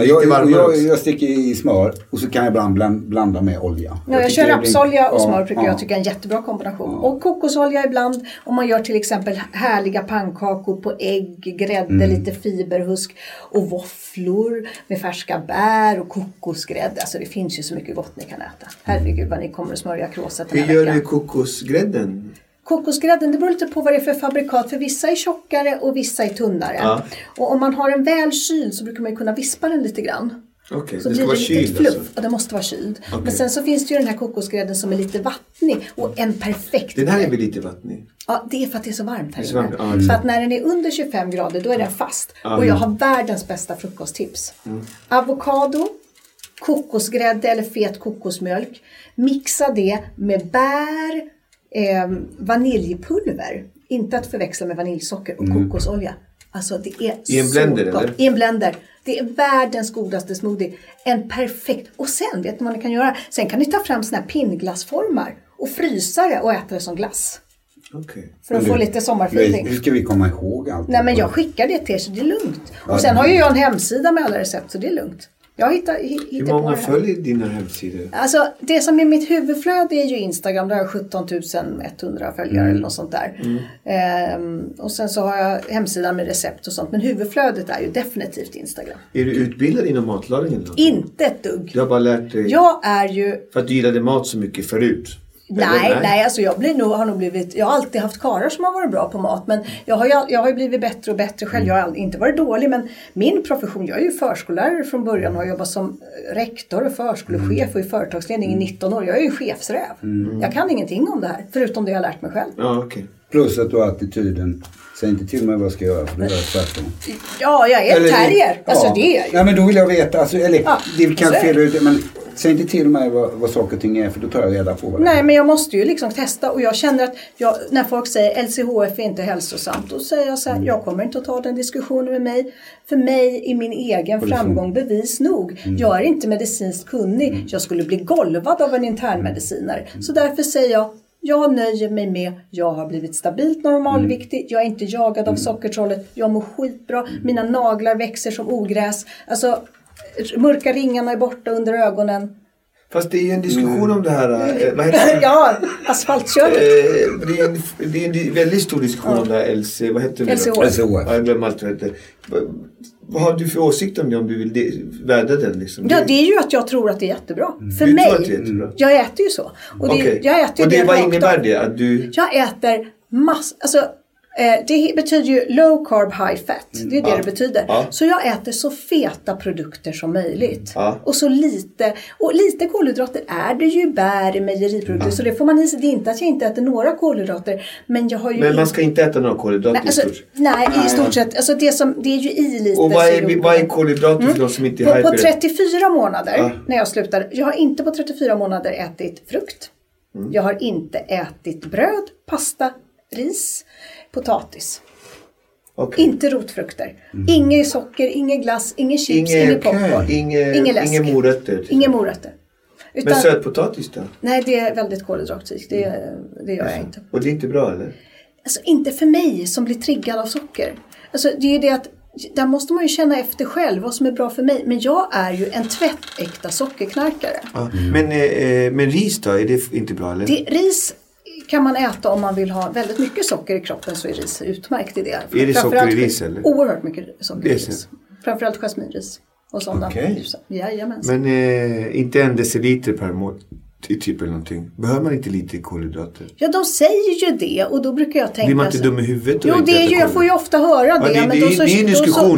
Jag sticker i smör och så kan jag ibland blanda med olja. Ja, jag kör rapsolja och smör jag tycker är en jättebra kombination. Och kokosolja ibland om man gör till exempel härliga pannkakor på ägg, grädde, lite fiberhusk och våfflor med färska bär och kokosgrädde. Alltså det finns ju så mycket gott ni kan äta. Herregud vad ni kommer att smörja kråset den här veckan. Hur gör du kokosgrädden? Kokosgrädden, det beror lite på vad det är för fabrikat. För vissa är tjockare och vissa är tunnare. Ja. Och om man har en väl kyld så brukar man kunna vispa den lite grann. Okay, så det blir ska det vara kyld fluff. alltså. Och det måste vara kyld. Okay. Men sen så finns det ju den här kokosgrädden som är lite vattnig. Och en perfekt. Den här är väl lite vattnig? Ja, det är för att det är så varmt här inne. Så att när den är under 25 grader då är den fast. Och jag har världens bästa frukosttips. Avokado, kokosgrädde eller fet kokosmjölk. Mixa det med bär, vaniljpulver. Inte att förväxla med vaniljsocker och kokosolja. Alltså det är i en så blender, gott. Eller? I en blender. Det är världens godaste smoothie. En perfekt. Och sen vet ni vad ni kan göra? Sen kan ni ta fram såna här pinnglassformar och frysa det och äta det som glass. Okay. För att få lite sommarfeeling. Hur ska vi komma ihåg allt? Nej, men jag skickar det till er så det är lugnt. Och sen har ju jag en hemsida med alla recept så det är lugnt. Jag hittar hur många följer dina hemsidor? Alltså det som är mitt huvudflöde är ju Instagram. Där har jag 17 100 följare eller något sånt där. Och sen så har jag hemsidan med recept och sånt. Men huvudflödet är ju definitivt Instagram. Är du utbildad inom matlagning? Inte ett dugg. Du har bara lärt dig? Jag är ju... För att du gillade mat så mycket förut? Nej, alltså jag har alltid haft karlar som har varit bra på mat, men jag har ju blivit bättre och bättre själv. Jag har inte varit dålig, men min profession, jag är ju förskollärare från början och har jobbat som rektor och förskolechef och i företagsledning i 19 år. Jag är ju chefsräv. Jag kan ingenting om det här, förutom det jag har lärt mig själv. Ja, okay. Plus att du har attityden Säg inte till mig vad jag ska göra, för det är tvärtom. Ja, jag är terrier. Alltså det är ju. Ja, men då vill jag veta, alltså, eller det kan fel ut, men säg inte till mig vad saker och ting är, för då tar jag reda på vad det är. Nej, men jag måste ju liksom testa, och jag känner att när folk säger LCHF är inte hälsosamt, då säger jag så här, jag kommer inte att ta den diskussionen med mig. För mig är min egen framgång bevis nog. Jag är inte medicinskt kunnig. Jag skulle bli golvad av en internmedicinare. Så därför säger jag nöjer mig med, jag har blivit stabilt normalviktig, jag är inte jagad av sockertrollet, jag mår skitbra, mina naglar växer som ogräs, alltså mörka ringarna är borta under ögonen. Fast det är ju en diskussion om det här, vad heter det? Ja, asfaltköret. Det är en väldigt stor diskussion om det här vad heter det? LCHF. Ja, jag glömmer allt vad det heter. Vad har du för åsikt om det, om du vill vädra den liksom? Ja, det är ju att jag tror att det är jättebra. För mig, tror att det är jättebra? Jag äter ju så. Och jag äter ju vad innebär det? Att du... Jag äter alltså det betyder ju low carb high fat. Det är det betyder. Så jag äter så feta produkter som möjligt. Och så lite kolhydrater är det ju, bär i mejeriprodukter. Så det får man i sig. Det är inte att jag inte äter några kolhydrater. Men jag har ju... Men man ska inte äta några kolhydrater i stort sett? Nej, i stort sett. Alltså det är ju i lite. Och vad är kolhydrater för de som inte är på 34 månader när jag slutade. Jag har inte på 34 månader ätit frukt. Jag har inte ätit bröd, pasta, ris, potatis. Okay. Inte rotfrukter. Inget socker, ingen glass, ingen chips, ingen popcorn. Ingen läsk. Inga morötter. Inga morötter. Men sötpotatis då? Nej, det är väldigt kolhydratrikt. Det gör jag inte. Och det är inte bra, eller? Alltså inte för mig som blir triggad av socker. Alltså det är ju det att där måste man ju känna efter själv vad som är bra för mig. Men jag är ju en tvättäkta sockerknarkare. Men ris då? Är det inte bra, eller? Ris kan man äta om man vill ha väldigt mycket socker i kroppen, så är ris utmärkt i det. Är det socker i ris, eller? Oerhört mycket socker i ris. Framförallt jasminris och sådana. Okej. Jajamensan. Men inte en deciliter per månad typ eller någonting. Behöver man inte lite kolhydrater? Ja, de säger ju det, och då brukar jag tänka... Blir man inte dum i huvudet? Jo, det är ju, jag får ju ofta höra det. Ja, det är en diskussion.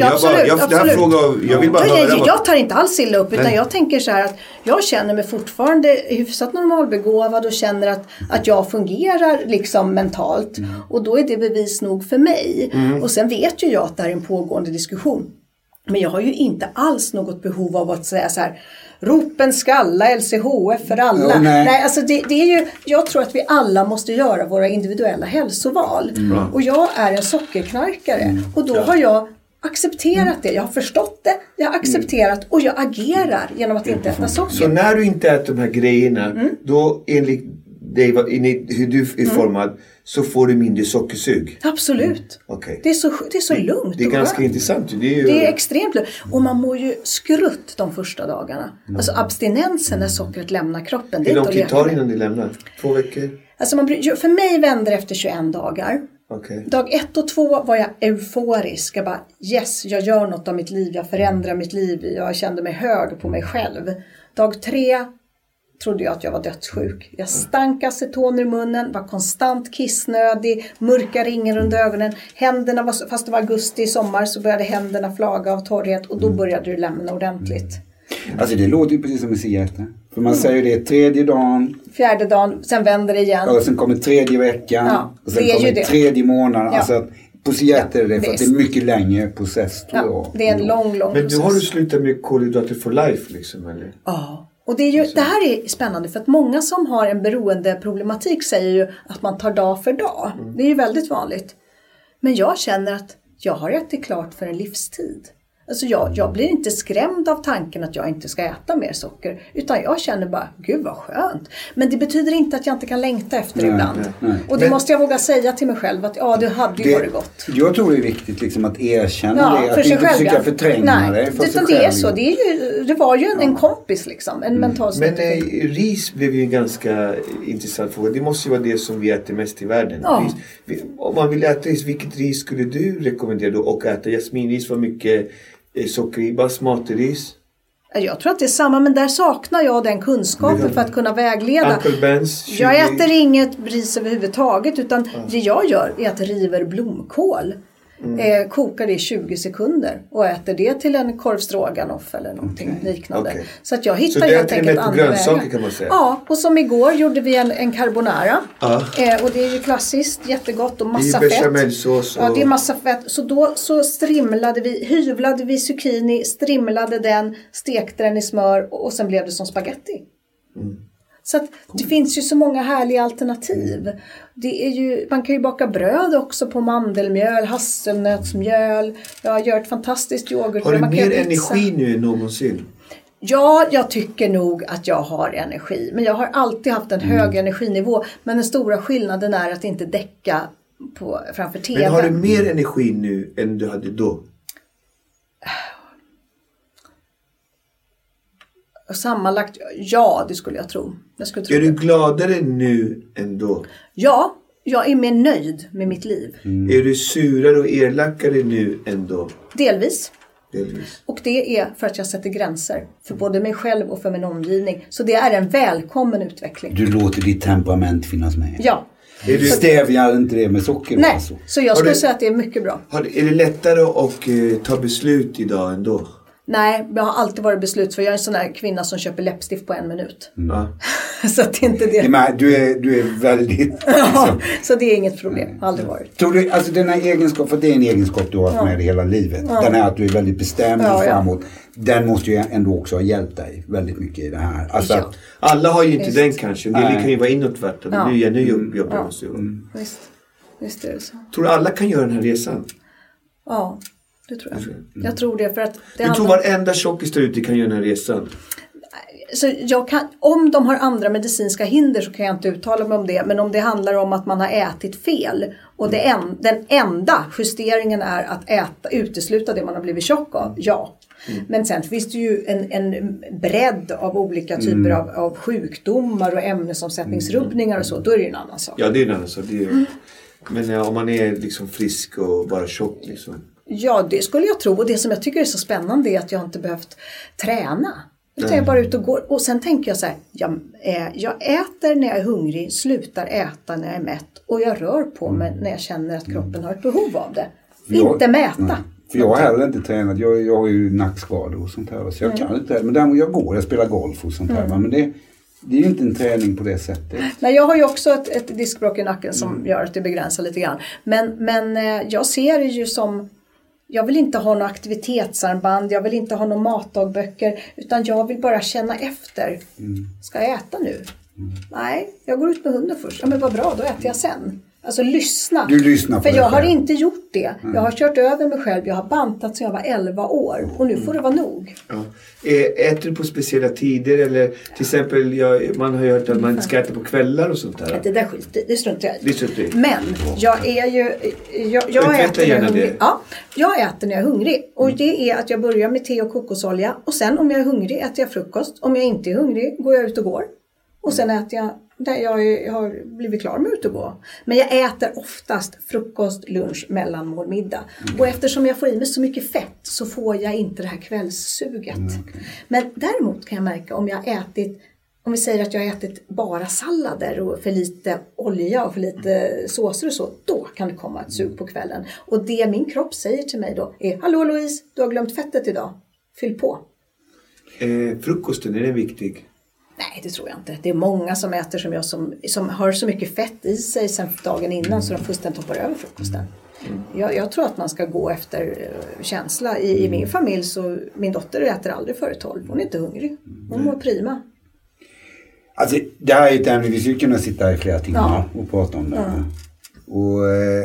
Jag tar inte alls illa upp, utan jag tänker så här att jag känner mig fortfarande hyfsat normalbegåvad och känner att jag fungerar liksom mentalt. Och då är det bevis nog för mig. Och sen vet ju jag att det är en pågående diskussion. Men jag har ju inte alls något behov av att säga så här: ropen skalla, LCHF för alla. Nej, alltså det är ju, jag tror att vi alla måste göra våra individuella hälsoval. Och jag är en sockerknarkare. Och då har jag accepterat det. Jag har förstått det. Jag har accepterat och jag agerar genom att inte äta socker. Så när du inte äter de här grejerna, då enligt dig, hur du är formad, så får du mindre sockersug. Absolut. Okay. Det är så lugnt. Det är ganska intressant. Det är extremt lugnt. Och man mår ju skrutt de första dagarna. Alltså abstinensen när sockret lämnar kroppen. Hur lång tid tar det innan det lämnar? 2 veckor? Alltså för mig vänder efter 21 dagar. Okay. Dag 1 och 2 var jag euforisk. Jag bara, yes, jag gör något av mitt liv. Jag förändrar mitt liv. Jag kände mig hög på mig själv. Dag 3 trodde jag att jag var dödssjuk. Jag stank aceton i munnen, var konstant kissnödig, mörka ringar under ögonen. Händerna fast det var augusti i sommar, så började händerna flaga av torrhet, och då började det lämna ordentligt. Alltså det låter ju precis som en cigarette. För man säger det 3:e dagen. 4:e dagen, sen vänder det igen. Och sen kommer 3:e veckan. Ja, och sen kommer 3:e månaden. Ja. Alltså på cigaretter är det för att det är mycket längre process. Det är en lång process. Men du har du slutat med kolhydrater for life liksom, eller? Ja. Och det här är spännande, för att många som har en beroendeproblematik säger ju att man tar dag för dag. Det är ju väldigt vanligt. Men jag känner att jag har ätit klart för en livstid. Alltså jag blir inte skrämd av tanken att jag inte ska äta mer socker. Utan jag känner bara, gud vad skönt. Men det betyder inte att jag inte kan längta efter ibland. Nej. Och det måste jag våga säga till mig själv, att det hade ju varit gott. Jag tror det är viktigt liksom att erkänna det. Att inte försöka förtränga det för sig själv. Det är så. Det var ju en kompis liksom. En mental strategi. Men ris blev ju en ganska intressant fråga. Det måste ju vara det som vi äter mest i världen. Ja. Om man vill äta ris, vilket ris skulle du rekommendera då? Och äta jasminris, var mycket socker i, basmatiris? Jag tror att det är samma, men där saknar jag den kunskapen för att kunna vägleda. Uncle Ben's 20... Jag äter inget ris överhuvudtaget, utan det jag gör är att river blomkål. kokar det i 20 sekunder och äter det till en korvstroganoff eller någonting liknande. Okay. Så att jag hittar helt enkelt andra vägar. Kan man säga. Ja, och som igår gjorde vi en carbonara. Och det är ju klassiskt, jättegott och massa fett. Bechamelsås och... Ja, det är massa fett. Så då så hyvlade vi zucchini, strimlade den, stekte den i smör och sen blev det som spaghetti. Så att det finns ju så många härliga alternativ. Det är ju, man kan ju baka bröd också på mandelmjöl, hasselnötsmjöl. Jag gör ett fantastiskt yoghurt. Har du mer energi nu än någonsin? Ja, jag tycker nog att jag har energi. Men jag har alltid haft en hög energinivå. Men den stora skillnaden är att inte däcka framför tv. Men har du mer energi nu än du hade då? Sammanlagt, ja, det skulle jag tro. Är du gladare nu än då? Ja, jag är mer nöjd med mitt liv. Är du surare och elakare nu än då? Delvis. Och det är för att jag sätter gränser för både mig själv och för min omgivning. Så det är en välkommen utveckling. Du låter ditt temperament finnas med. Ja. Du stävjar inte det med socker? Nej, så jag skulle säga att det är mycket bra. Är det lättare att ta beslut idag än då? Nej, jag har alltid varit beslutsför. Jag är en sån här kvinna som köper läppstift på 1 minut. Så att det är inte det. Men du är väldigt... Ja, så det är inget problem. Aldrig varit. Tror du, alltså den här egenskap, för det är en egenskap du har haft med dig hela livet. Den här att du är väldigt bestämd framåt. Den måste ju ändå också ha hjälpt dig väldigt mycket i det här. Alltså, alla har ju inte den kanske. Det kan ju vara inåtvärt. Nya jobbar måste ju. Visst är det så. Tror du alla kan göra den här resan? Ja. Det tror jag. Jag tror det för att... Jag tror varenda tjockis där ute kan göra den här resan. Så om de har andra medicinska hinder så kan jag inte uttala mig om det. Men om det handlar om att man har ätit fel. Och den enda justeringen är att utesluta det man har blivit tjock av. Ja. Men sen finns det ju en bredd av olika typer av sjukdomar och ämnesomsättningsrubbningar och så. Då är det en annan sak. Ja, det är en annan sak. Men om man är liksom frisk och bara tjock liksom. Ja, det skulle jag tro. Och det som jag tycker är så spännande är att jag inte behövt träna. Utan jag bara ut och går. Och sen tänker jag så här. Jag äter när jag är hungrig. Slutar äta när jag är mätt. Och jag rör på mig när jag känner att kroppen har ett behov av det. Inte mäta. För jag har heller inte tränat. Jag har ju nackskador och sånt här. Så jag kan inte. Men däremot jag spelar golf och sånt här. Men det är ju inte en träning på det sättet. Nej, jag har ju också ett diskbråck i nacken som gör att det begränsar lite grann. Men jag ser det ju som... Jag vill inte ha några aktivitetsarmband, jag vill inte ha några matdagböcker, utan jag vill bara känna efter. Ska jag äta nu? Nej, jag går ut med hunden först. Ja, men vad bra, då äter jag sen. Alltså lyssna. Du lyssnar på för jag har själv. Inte gjort det. Jag har kört över mig själv, jag har bantat sedan jag var 11 år. Och nu får det vara nog. Ja. Äter du på speciella tider? Eller till exempel, man har hört att man ska äta på kvällar och sånt där. Det där skit, det struntar jag i. Men jag är ju... Jag äter när jag är hungrig. Ja, jag äter när jag är hungrig. Och det är att jag börjar med te och kokosolja. Och sen om jag är hungrig äter jag frukost. Om jag inte är hungrig går jag ut och går. Och sen äter jag där jag har blivit klar med ut och gå. Men jag äter oftast frukost, lunch, mellanmål, middag. Och eftersom jag får i mig så mycket fett så får jag inte det här kvällssuget. Men däremot kan jag märka om vi säger att jag har ätit bara sallader och för lite olja och för lite såser och så, då kan det komma ett sug på kvällen. Och det min kropp säger till mig då är: hallå Louise, du har glömt fettet idag. Fyll på. Frukosten, är den viktig? Nej, det tror jag inte. Det är många som äter som jag som har så mycket fett i sig sen dagen innan så de fullständigt hoppar över frukosten. Jag tror att man ska gå efter känsla. I min familj så min dotter äter aldrig före 12. Hon är inte hungrig. Hon mår prima. Alltså det här är ett ämne, vi skulle kunna sitta här i flera timmar och prata om det. Och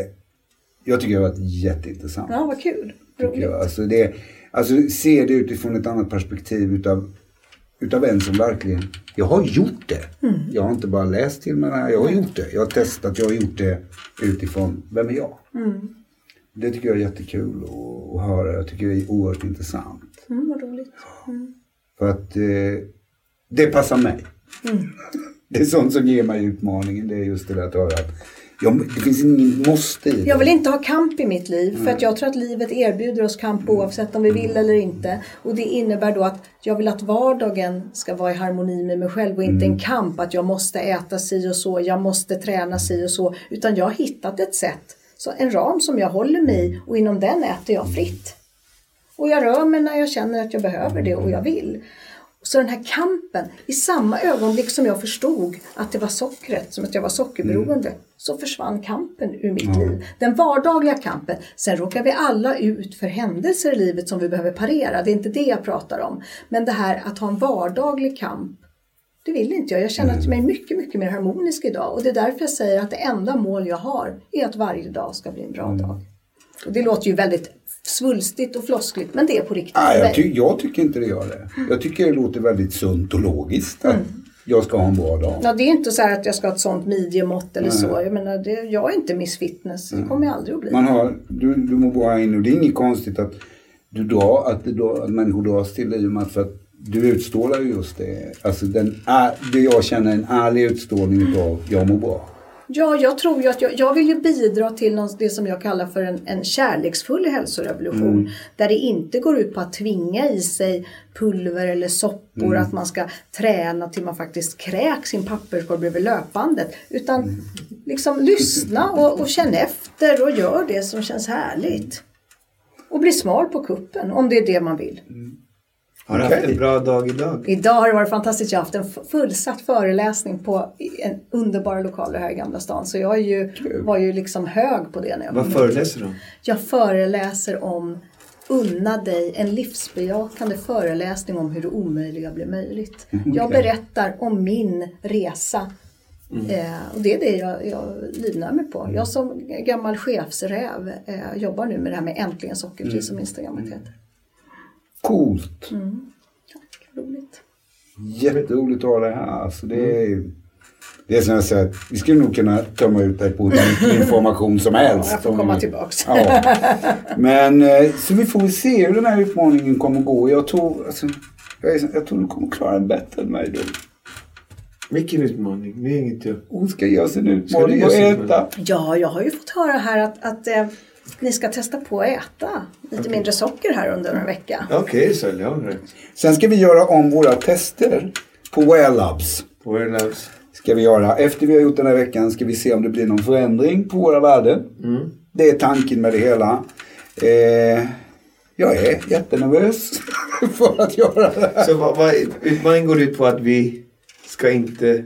jag tycker det har varit jätteintressant. Ja, vad kul. Alltså se det utifrån ett annat perspektiv utav en som verkligen, jag har gjort det. Jag har inte bara läst till mig det här, jag har gjort det. Jag har testat, jag har gjort det utifrån, vem är jag? Det tycker jag är jättekul att höra. Jag tycker det är oerhört intressant. Vad roligt. För att det passar mig. Det är sånt som ger mig utmaningen. Det är just det där att höra att det finns ingen måste i det. Jag vill inte ha kamp i mitt liv. För att jag tror att livet erbjuder oss kamp oavsett om vi vill eller inte. Och det innebär då att jag vill att vardagen ska vara i harmoni med mig själv. Och inte en kamp att jag måste äta si och så. Jag måste träna si och så. Utan jag har hittat ett sätt Så en ram som jag håller mig i och inom den äter jag fritt. Och jag rör mig när jag känner att jag behöver det och jag vill. Så den här kampen, i samma ögonblick som jag förstod att det var sockret, som att jag var sockerberoende, så försvann kampen ur mitt liv. Den vardagliga kampen. Sen råkar vi alla ut för händelser i livet som vi behöver parera. Det är inte det jag pratar om. Men det här att ha en vardaglig kamp, det vill inte jag. Jag känner mig mycket, mycket mer harmonisk idag. Och det är därför jag säger att det enda mål jag har är att varje dag ska bli en bra dag. Och det låter ju väldigt svulstigt och floskligt, men det är på riktigt. Jag tycker inte det gör det. Jag tycker det låter väldigt sunt och logiskt. Jag ska ha en bra dag. Ja, det är inte så här att jag ska ha ett sånt midjemått eller så. Jag menar, jag är inte Miss Fitness. Det kommer jag aldrig att bli. Du må vara in och det är inget konstigt att att människor dras till dig för att du utstrålar just det. Alltså det jag känner en ärlig utstrålning av jag mår bra. Ja, jag tror ju att jag vill ju bidra till det som jag kallar för en kärleksfull hälsorevolution. Där det inte går ut på att tvinga i sig pulver eller soppor. Att man ska träna till man faktiskt kräks sin papperskorg bredvid löpbandet. Utan liksom lyssna och känna efter och gör det som känns härligt. Och bli smal på kuppen om det är det man vill. Har du haft en bra dag idag? Idag har det varit fantastiskt. Jag har haft en fullsatt föreläsning på en underbar lokal här i Gamla stan. Så jag var ju liksom hög på det när jag Vad föreläser du om? Jag föreläser om unna dig en livsbejakande föreläsning om hur det omöjliga blir möjligt. Jag berättar om min resa. Och det är det jag livnär mig på. Jag som gammal chefsräv jobbar nu med det här med äntligen sockerfri som Instagram heter. Coolt. Tack, roligt. Jätteroligt att ha det här. Alltså det är som jag säger, vi skulle nog kunna tömma ut dig på information som helst. Jag får komma tillbaks. Ja. Men så vi får se hur den här utmaningen kommer att gå. Jag tror du kommer klara den bättre än mig då. Vilken utmaning? Det är inget jag. Hon ska ge oss en utmaning och äta. Ja, jag har ju fått höra här att ni ska testa på att äta lite mindre socker här under en vecka. Okej, så jag har rätt. Sen ska vi göra om våra tester på Well Labs. På Well Labs. Ska vi göra. Efter vi har gjort den här veckan ska vi se om det blir någon förändring på våra värden. Det är tanken med det hela. Jag är jättenervös för att göra det här. Så utmaningen går ut på att vi ska inte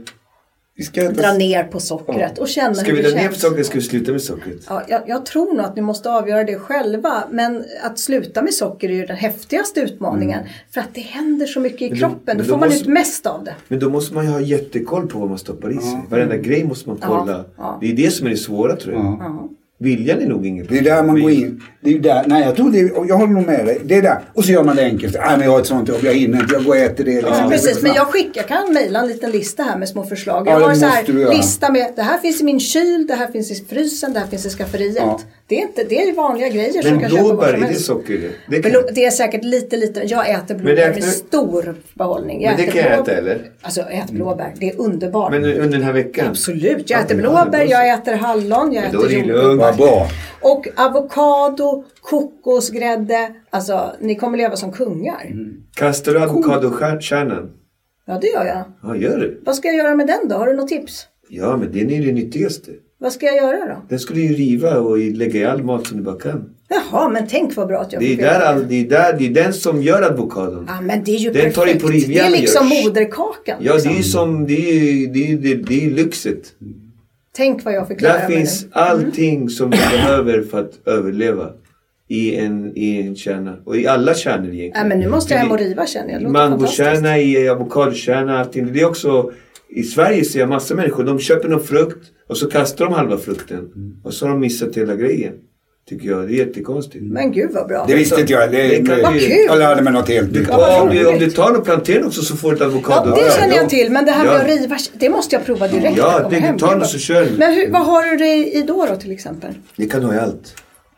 dra ner på sockret och känna hur det känns. Ska vi dra ner på sockret, ska vi sluta med sockret? Ja, jag tror nog att ni måste avgöra det själva. Men att sluta med socker är ju den häftigaste utmaningen. För att det händer så mycket i kroppen. Då får man ut mest av det. Men då måste man ju ha jättekoll på vad man stoppar i sig. Varenda grej måste man kolla. Det är det som är det svåra, tror jag. Viljan är nog inget. Det är där man går in. Det är där. Nej, jag tror det. Jag håller nog med dig. Det är där. Och så gör man det enkelt. Nej, men jag har ett sånt jobb. Jag hinner inte. Jag går och äter det. Liksom. Precis. Men jag kan mejla en liten lista här med små förslag. Jag har så här lista med. Det här finns i min kyl. Det här finns i frysen. Det här finns i skafferiet. Ja. Det är vanliga grejer. Men blåbär, är det socker? Det är säkert lite. Jag äter blåbär med stor behållning. Men det kan jag äta, eller? Alltså, jag äter blåbär. Det är underbart. Men under den här veckan? Absolut. Jag äter blåbär. Jag äter hallon. Jag äter jordgubbar. Bra. Och avokado, kokosgrädde. Alltså, ni kommer leva som kungar. Kastar du avokadokärnan? Ja, det gör jag. Ja, gör du. Vad ska jag göra med den då? Har du något tips? Ja, men den är det nyttigaste. Vad ska jag göra då? Den ska du ju riva och lägga i all mat som du bara kan. Jaha, men tänk vad bra att jag det är den som gör avokadon. Ja, men det är ju den perfekt. Tar på det är liksom moderkakan. Ja, liksom. Det är som det är lyxet. Tänk vad jag fick lära mig. Där finns allting som du behöver för att överleva i en kärna. Och i alla kärnor egentligen. Ja, men nu måste jag hem och riva kärnor. Mangokärna, i avokadokärna, allting. Det är också, i Sverige ser jag massa människor. De köper någon frukt och så kastar de halva frukten. Och så har de missat hela grejen. Tycker jag, det är jättekonstigt. Men gud vad bra. Det visste inte jag. Vad kul. Jag lärde mig något helt nytt. Om du tar och planterar också så får du ett avokado. Ja, det känner jag till. Men det här med att riva, det måste jag prova direkt. Ja, det tar och så kör du. Men vad har du det i då till exempel? Det kan ha i allt.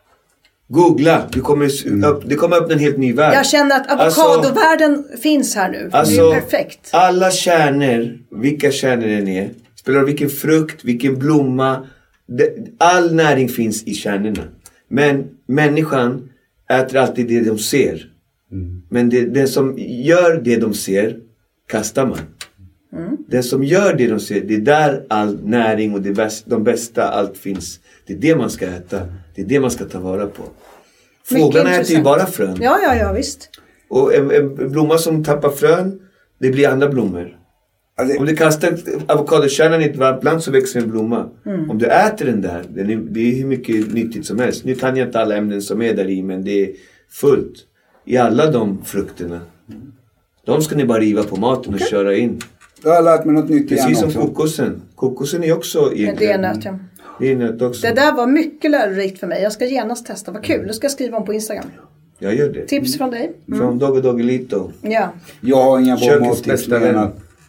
Googla, det kommer upp en helt ny värld. Jag känner att avokadovärlden finns här nu. Alltså, det är perfekt. Alla kärnor, vilka kärnor den är, spelar vilken frukt, vilken blomma, all näring finns i kärnorna. Men människan äter alltid det de ser. Men det som gör det de ser kastar man. Den som gör det de säger, det är där all näring och de bästa allt finns. Det är det man ska äta. Det är det man ska ta vara på. Fåglarna äter ju bara frön. Ja, visst. Och en blomma som tappar frön, det blir andra blommor. Alltså, om du kastar avokadokärnan i ett varmt land så växer en blomma. Om du äter den där, det är hur mycket nyttigt som helst. Nu kan jag inte alla ämnen som är där i, men det är fullt i alla de frukterna. De ska ni bara riva på maten och köra in. Jag har lärt mig något nytt igen också. Precis som kokosen. Kokosen är också egentligen. Det är nöt, ja. Det är nöt också. Det där var mycket lärorikt för mig. Jag ska genast testa. Vad kul. Du ska skriva om på Instagram. Jag gör det. Tips från dig. Från Doggelito. Ja. Jag har inga bra mattips. Nej.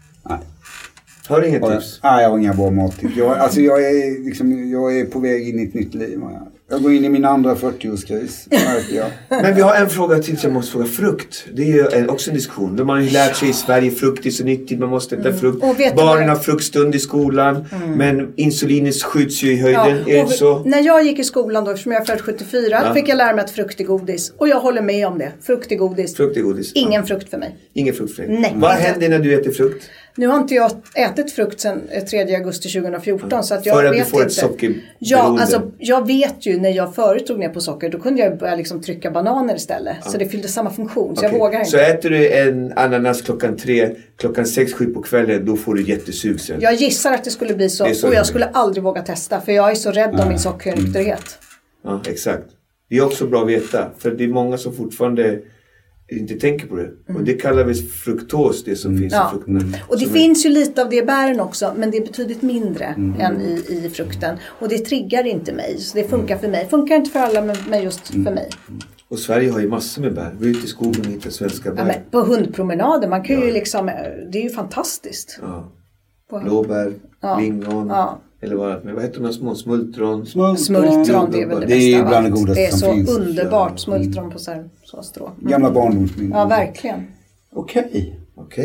Har du inga tips? Nej, jag har inga bra mattips. Jag är på väg in i ett nytt liv. Jag går in i min andra 40-årskris. Men vi har en fråga till som jag måste fråga. Frukt. Det är ju också en diskussion. De har ju lärt sig i Sverige frukt är så nyttigt. Man måste äta frukt. Barnen har fruktstund i skolan. Men insulinet skjuts ju i höjden. Är det så? När jag gick i skolan då, eftersom jag är född 74, fick jag lära mig att frukt är godis. Och jag håller med om det. Frukt är godis. Frukt är godis. Ingen frukt för mig. Ingen frukt för dig. Nej. Vad händer när du äter frukt? Nu har inte jag ätit frukt sedan 3 augusti 2014. Så att jag för att vet du får inte. Ett sockerberoende. Ja, alltså jag vet ju när jag förut tog ner på socker. Då kunde jag börja liksom trycka bananer istället. Så det fyllde samma funktion. Så jag vågar inte. Så äter du en ananas klockan 3, klockan 6-7 på kvällen. Då får du jättesug sen. Jag gissar att det skulle bli så. Och jag skulle aldrig våga testa. För jag är så rädd om min sockernykterhet. Ja, exakt. Det är också bra att veta. För det är många som fortfarande inte tänker på det. Och det kallar vi fruktos, det som finns i frukterna. Och det finns ju lite av det i bären också, men det är betydligt mindre än i frukten. Och det triggar inte mig, så det funkar för mig. Funkar inte för alla, men just för mig. Och Sverige har ju massor med bär. Vi är ute i skogen och hittar svenska bär. Ja, men på hundpromenader, man kan ju liksom, det är ju fantastiskt. Ja. Blåbär, lingon, eller vad heter de små? Smultron, det är väl det bästa. Det är bland det godaste det är som så finns. Underbart, smultron på så strå. Gamla barndomsminnen. Ja, verkligen. Okej.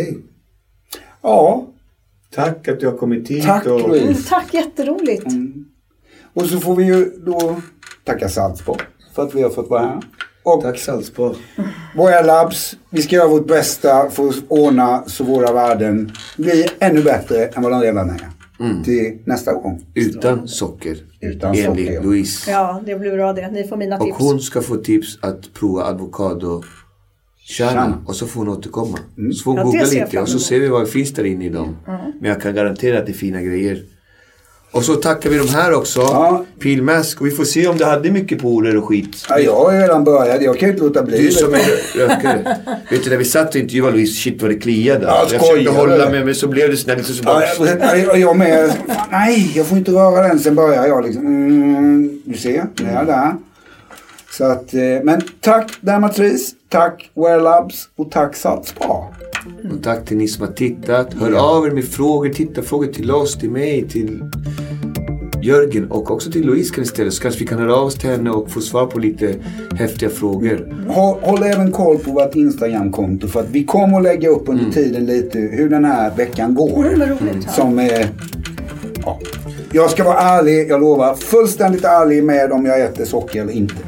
Ja. Tack att du har kommit hit. Tack, Louise. Tack, jätteroligt. Och så får vi ju då tacka Salzburg för att vi har fått vara här. Och tack Salzburg. Voyage Labs, vi ska göra vårt bästa för att ordna så våra värden blir ännu bättre än vad de redan är. Till nästa gång. Utan socker. Enligt Louise. Ja, det blir bra det. Ni får mina tips. Och hon ska få tips att prova avokadokärnan. Och så får hon återkomma. Så får hon googla lite. Och så ser vi vad det finns där inne i dem. Men jag kan garantera att det är fina grejer. Och så tackar vi de här också. Pilmask. Och vi får se om det hade mycket porer och skit. Ja, jag har redan börjat. Jag kan ju inte låta bli. Du som är rökare. Vet du, när vi satt och intervjuade Louise, shit vad det kliade. Ja, jag försökte hålla med, men så blev det snällt. Så bara... jag med. Nej, jag får inte röra den. Sen börjar jag liksom. Du ser, det är där. Så att, men tack Dermatris. Tack Voyage Labs. Och tack Salzburg. Och tack till ni som har tittat. Hör av er med frågor. Titta frågor till oss, till mig, till Jörgen och också till Louise kan ni ställa. Så kanske vi kan höra av oss till henne och få svar på lite häftiga frågor. Håll även koll på vårt Instagram-konto för att vi kommer att lägga upp under tiden lite hur den här veckan går. Som jag ska vara ärlig, jag lovar. Fullständigt ärlig med om jag äter socker eller inte.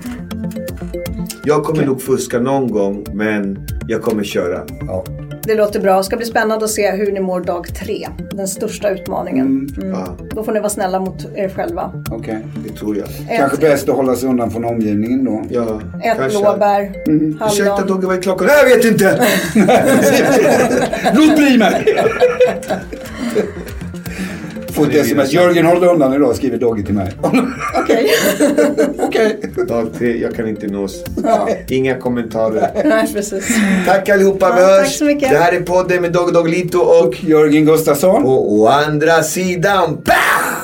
Jag kommer nog fuska någon gång, men jag kommer köra. Ja. Det låter bra. Det ska bli spännande att se hur ni mår dag 3. Den största utmaningen. Då får ni vara snälla mot er själva. Okej. Det tror jag. Kanske bäst att hålla sig undan från omgivningen då. Ja, ät blåbär, hallon. Ursäkta Dogge, vad är klockan? Jag vet inte! Låt bli mig! Får ett sms. Jörgen håller undan idag, skriver Dogge till mig. Okej. Dag 3, jag kan inte nås. Inga kommentarer. Nej, precis. Tack allihopa, vi hörs. Tack så mycket. Det här är podden med Doggelito och Jörgen Gustafsson. På å andra sidan. Pow!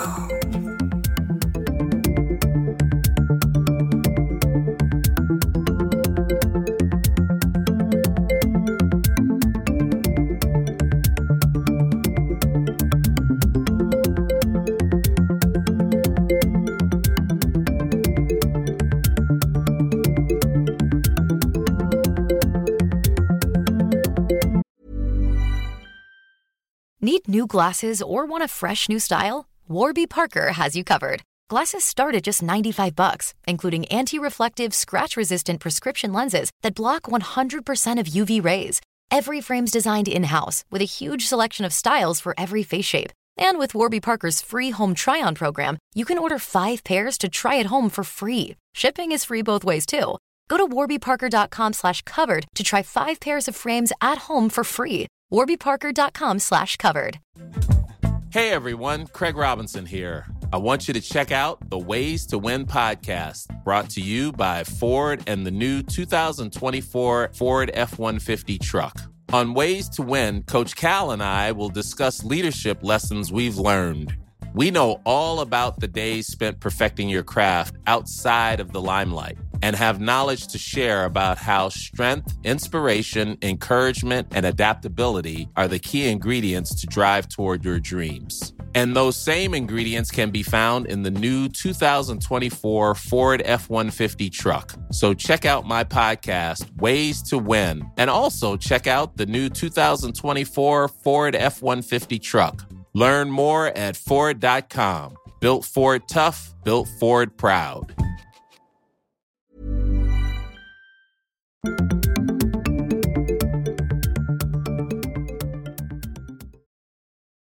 Need new glasses or want a fresh new style? Warby Parker has you covered. Glasses start at just $95, including anti-reflective, scratch-resistant prescription lenses that block 100% of UV rays. Every frame's designed in-house with a huge selection of styles for every face shape. And with Warby Parker's free home try-on program, you can order 5 pairs to try at home for free. Shipping is free both ways, too. Go to warbyparker.com/covered to try 5 pairs of frames at home for free. warbyparker.com/covered. Hey everyone, Craig Robinson here. I want you to check out the Ways to Win podcast, brought to you by Ford and the new 2024 Ford F-150 truck. On Ways to Win, Coach Cal and I will discuss leadership lessons we've learned. We know all about the days spent perfecting your craft outside of the limelight and have knowledge to share about how strength, inspiration, encouragement, and adaptability are the key ingredients to drive toward your dreams. And those same ingredients can be found in the new 2024 Ford F-150 truck. So check out my podcast, Ways to Win, and also check out the new 2024 Ford F-150 truck. Learn more at Ford.com. Built Ford tough, built Ford proud.